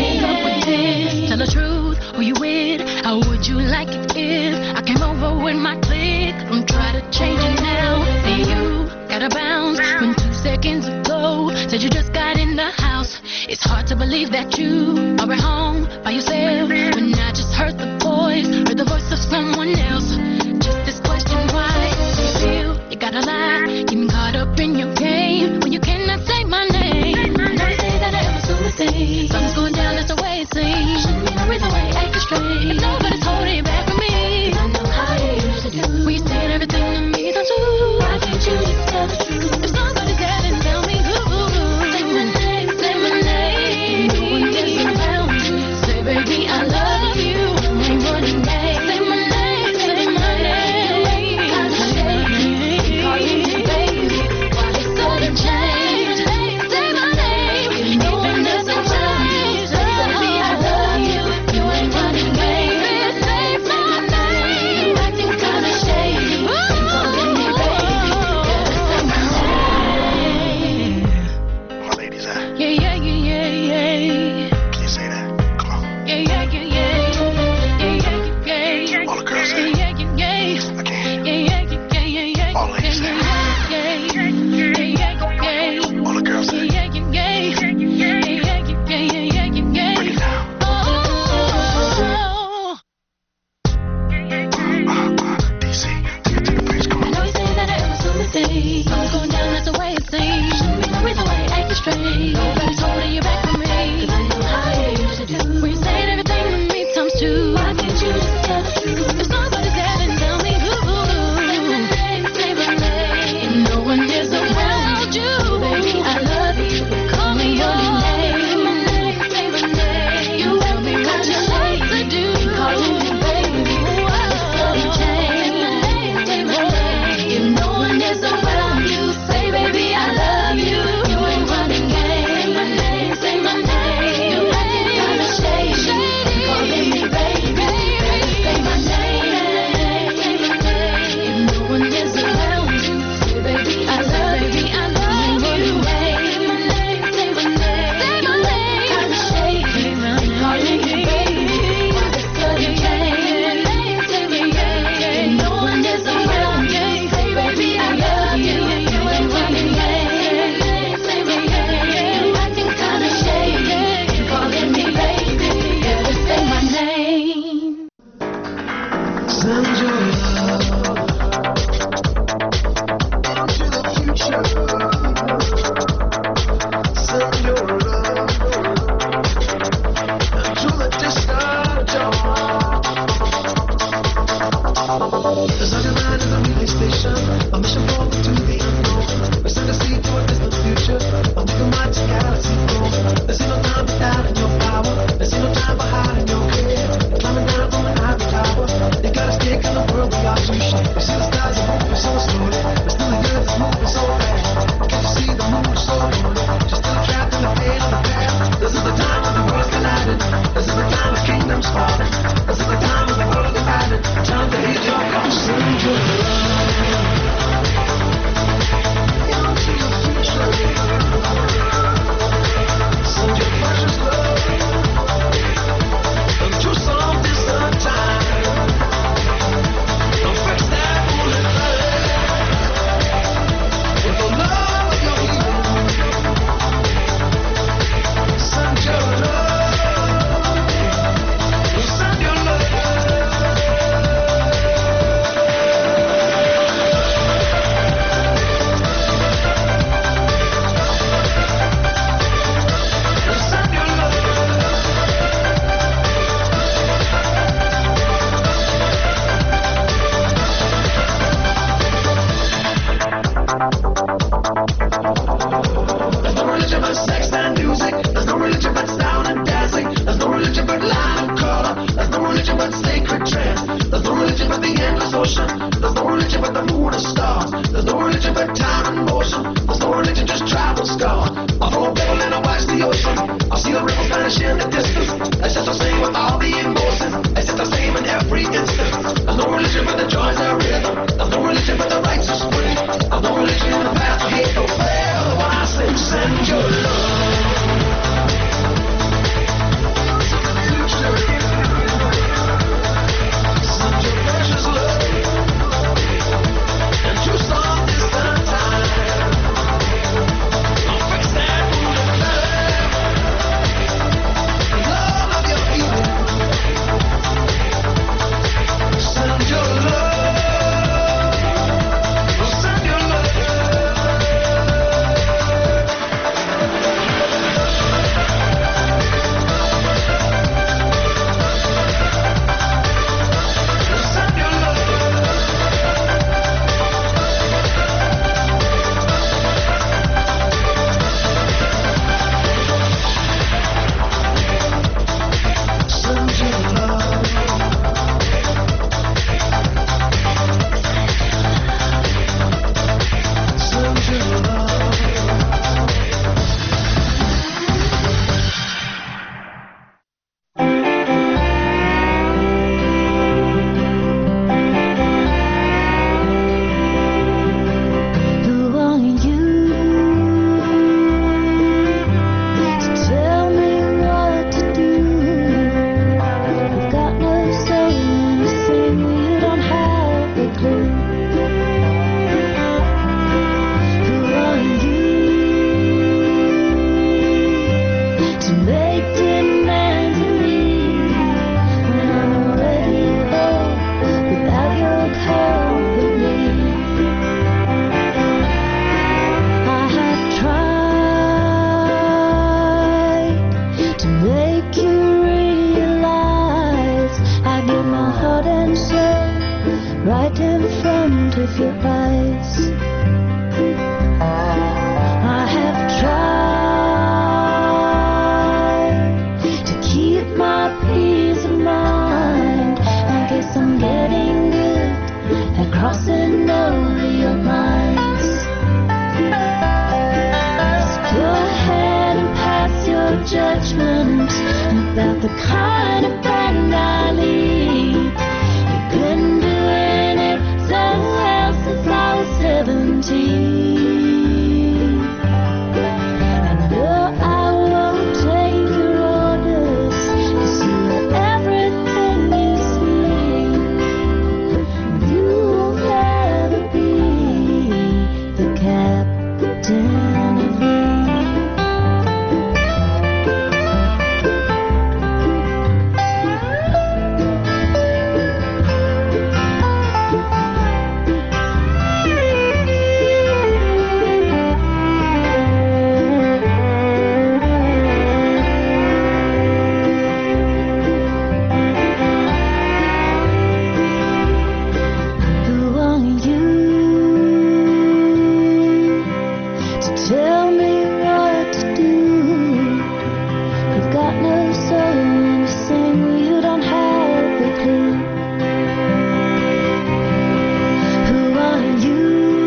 name. Tell the truth, who you with? How would you like it if I came over with my clique? Don't try to change it now. Say you gotta bounce when 2 seconds ago said you just got in the house. It's hard to believe that you are at home by yourself when I just heard the voice of someone else. Just this question, why do you feel you gotta lie? Getting caught up in your game when you cannot say my name. I know you say that I am assuming things. Something's going down, that's the way it seems. Shouldn't be no reason why you're acting strange. But nobody's holding back from me. 'Cause I know how you used to do. When you said everything to me, don't you? Why can't you just tell the truth? If somebody's there, then tell me who. Say my name, say my name. No one is around you. Say baby I love you. Ain't running days. Say my name, say my name. Kinda shady, calling me baby. Why the sudden change? Say my name. If no one is around you, say baby I love you. If you ain't running baby, say my name. You acting kinda shady, ain't calling me baby. Better say my name. My ladies at? Yeah, yeah, yeah, yeah, yeah. Can you say that? Come on. Yeah, yeah, yeah, yeah. Yeah, yeah, yeah, yeah. All the girls say? Yeah, yeah, yeah. I can't. Yeah, yeah, yeah, yeah, yeah. All ladies say? Yeah, yeah, yeah, yeah. All the girls say? Yeah, yeah, yeah. Yeah, yeah, yeah, yeah, yeah. Break it down. Oh. DC, take it to the bridge, come I on. know you say that I am assuming things. I'm going down, that's the way it seems. Shouldn't be no reason why you're acting strange. Nobody's your judgment about the kind of band I lead. You've been doing it so well since I was 17. And no, I won't take your orders, 'cause you are everything you see. You'll never be the captain of me. Who are you to tell me what to do? You've got no soul and you sing, you don't have a clue. Who are you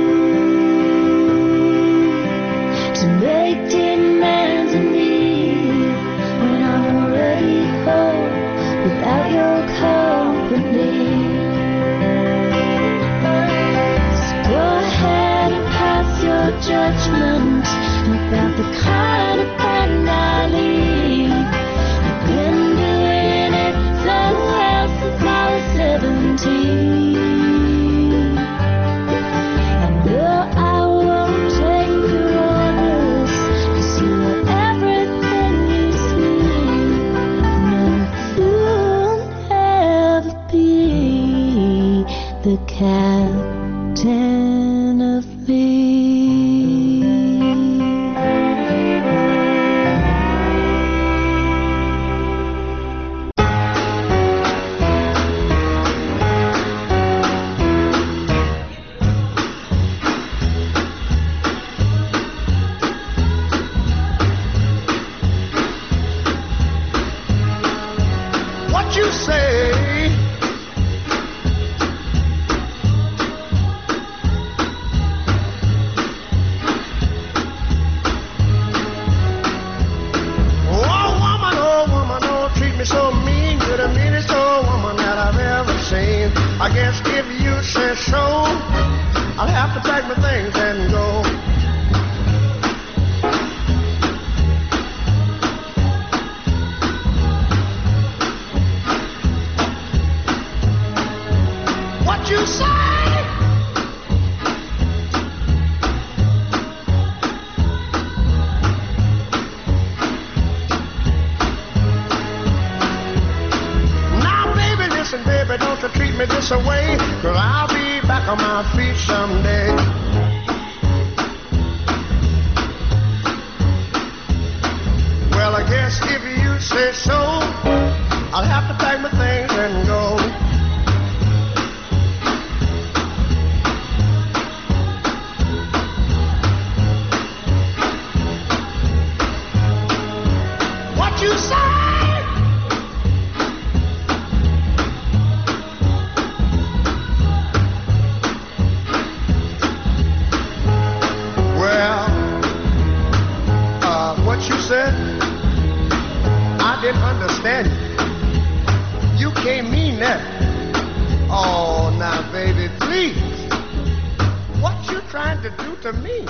to make demands of me when I'm already home without your company? Go ahead and pass your judgment about the kind of band I lead. You've been doing it so well since I was 17. And no, I won't take your orders, 'cause you are everything you see. No, you'll never be the captain of me. What you say? Oh woman, don't treat me so mean. You're the meanest old woman that I've ever seen. I guess if you say so, I'll have to pack my things and go. What you say? Now, baby, listen, baby, don't you treat me this away, 'cause I'll be back on my feet someday. Well, I guess if you say so, I'll have to pack my things and go. What you say? Well, what you said, I didn't understand it. You can't mean that. Oh, now, baby, please. What you trying to do to me?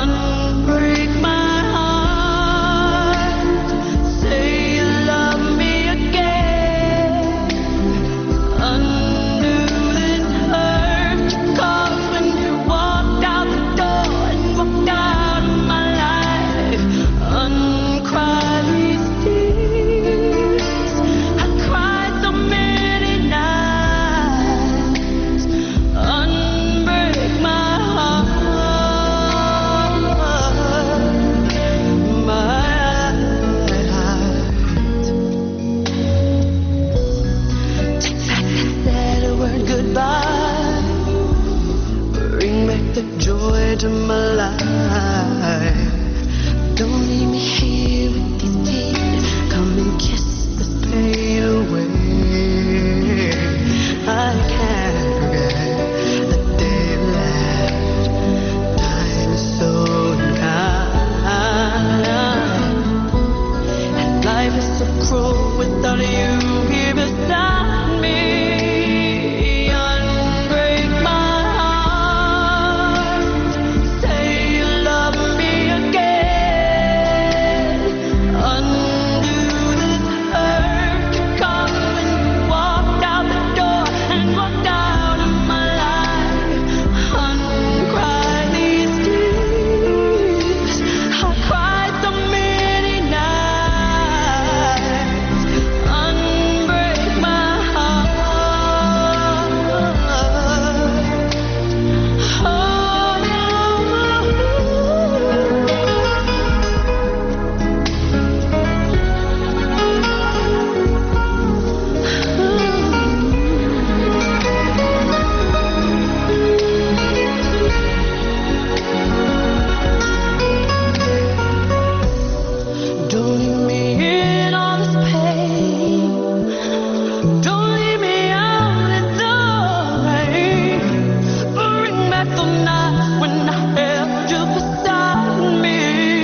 unbreak my heart. Say you love me again. Undo this hurt you caused when you walked out the door and walked out of my life. Uncry these tears. I cried so many nights. Unbreak my heart. Take back that sad word goodbye. Bring back the joy to my life. Don't leave me here with these tears. Come and kiss this pain away. I can't forget the day we left. Time is so unkind, and life is so cruel without you here beside me. Unbreak my heart. Say you love me again. Undo this hurt you caused when you walked out the door and walked out of my life. Uncry these tears. I cried so many nights. Unbreak my heart. Don't leave me in all this pain. Don't leave me out in the rain. Bring back the nights when I held you beside me.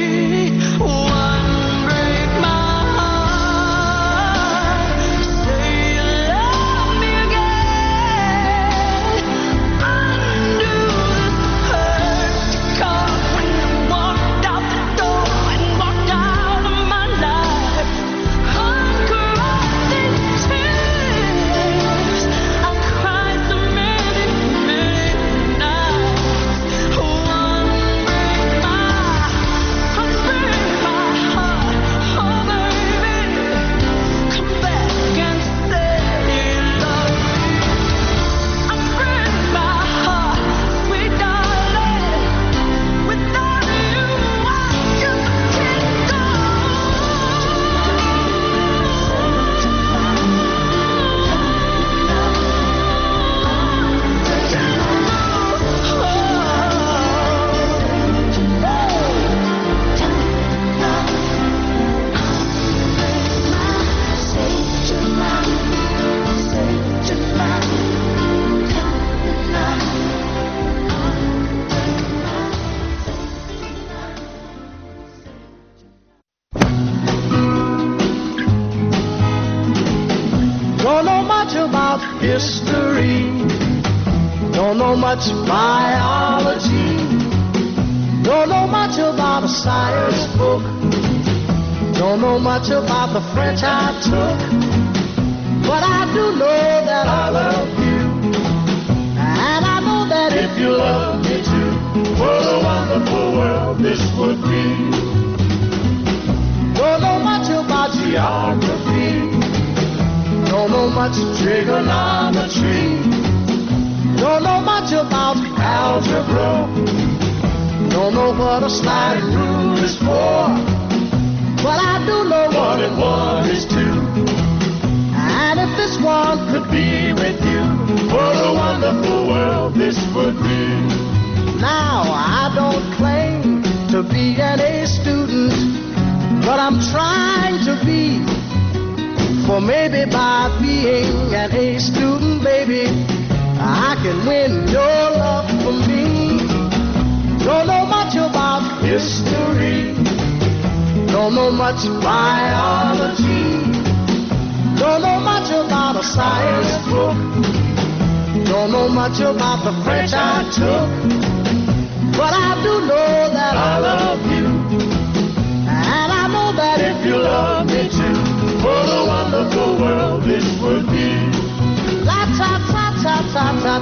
Unbreak my heart. Say you love me again. Undo this hurt you caused when you walked out the door and walked out of my life. Uncry these tears. I cried so many, many nights. Unbreak my heart. Oh baby, come back and say you love me. Unbreak my heart, sweet darling. Without you, I just can't go. Don't know much about history. Don't know much biology. Don't know much about a science book. Don't know much about the French I took. But I do know that I love you. And I know that if you love me too, what a wonderful world this would be. Don't know much about geography. Don't know much trigonometry. Don't know much about algebra. Don't know what a sliding rule is for. But I do know 1 and 1 is 2. And if this one could be with you, what a wonderful world this would be. Now, I don't claim to be an A student, but I'm trying to be. For maybe by being an A student, baby, I can win your love for me. Don't know much about history. Don't know much biology. Don't know much about a science book. Don't know much about the French I took. But I do know that I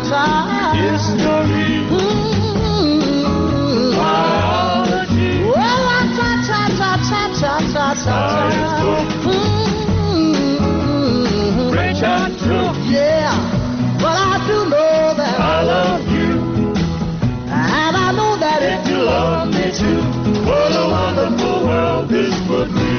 History. Biology. Well, rich and true. Yeah, but I do know that I love you, and I know that if you love me too, what a wonderful world this would be.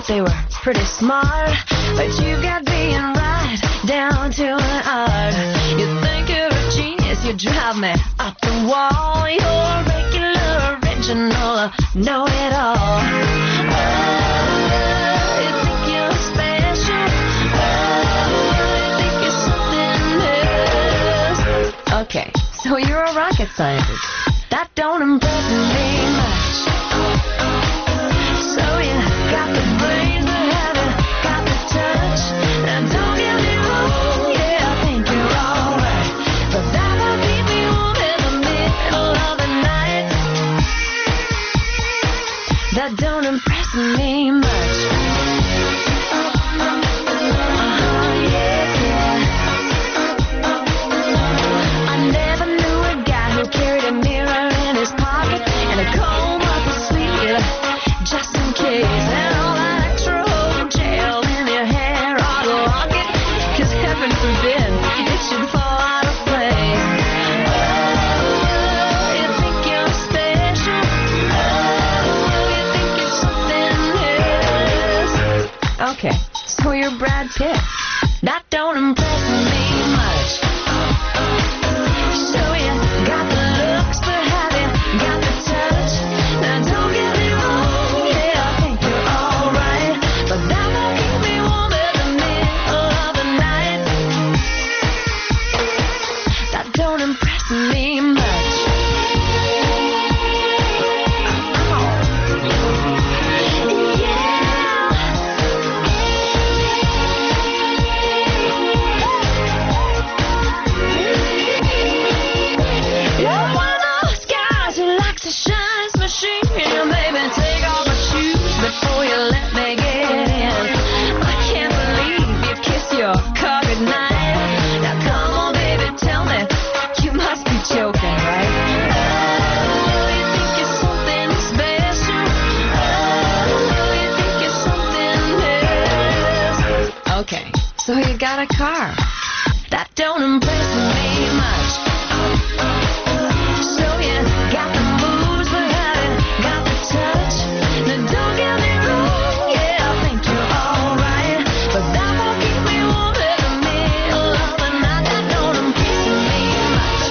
thought they were pretty smart, but you got being right down to an art. You think you're a genius, you drive me up the wall. You're regular, original, know-it-all. You think you're special? You think you're something else? Okay, so you're a rocket scientist. That don't impress me much. So you got the brains, but have you got the touch? And don't get me wrong, yeah, I think you're alright, but that won't keep me warm in the middle of the night. That don't impress me much. I never knew a guy who carried a mirror in his pocket and a comb up his sleeve, just in case. And all that extra old gel in your hair ought to lock it, 'cause heaven forbid it should fall out of place. Oh, you think you're special? Oh, you think you're something else? Okay, so you're Brad Pitt. That don't impress me much. So you got the looks, but have you got the touch? Now don't get me wrong, yeah, I think you're alright, but that won't keep me warm in the middle of the night. That don't impress me much. You're one of those guys who likes to shine his machine. Baby, take off my shoes before you let me get in. I can't believe you kissed your car goodnight. Now come on, baby, tell me, you must be joking, right? Oh, you think you're something special? Oh, you think you're something else? Okay, so you got a car. That don't impress me much. So you got the moves, but have you got the touch? Now don't get me wrong, yeah, I think you're alright, but that won't keep me warm in the middle of the night. That don't impress me much.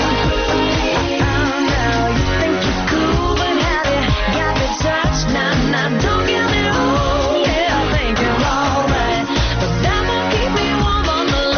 Now you think you're cool, but have you got the touch? Now don't get me wrong, yeah, I think you're alright, but that won't keep me warm on the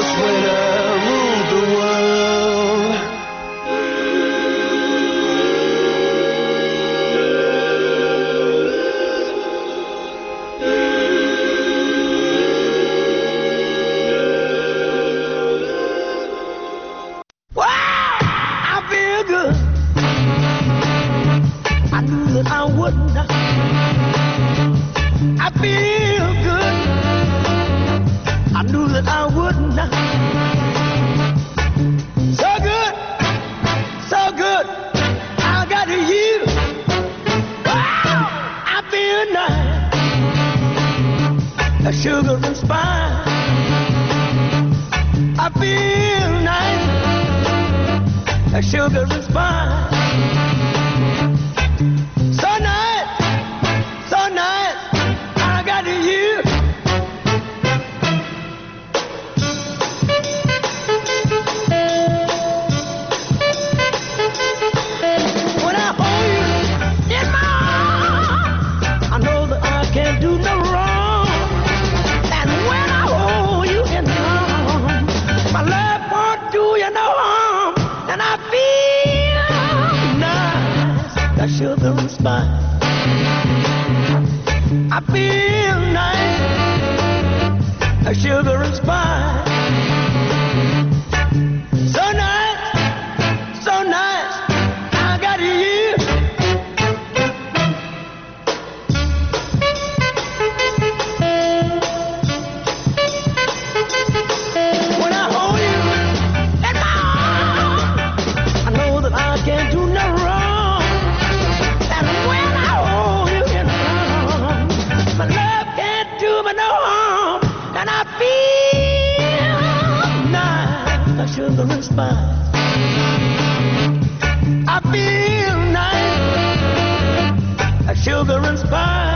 was when I ruled the world. Wow, I feel good. I knew that I wouldn't. I feel good. I knew that I wouldn't. So good, so good. I got you. Wow, I feel nice. A sugar and spice. I feel nice. A sugar and spice. So nice, so nice. I got you. When I hold you in my arms, I know that I can't do no wrong. And when I hold you in my arms, my love won't do you no harm. And I feel nice, that sugar and spice. I feel nice, that sugar and spice. So nice, so nice, I got you. When I hold you in my arms, I know that I can't do no wrong. And when I hold you in my arms, my love can't do me no harm. And I feel nice, a sugar and spice. I feel nice, a sugar and spice.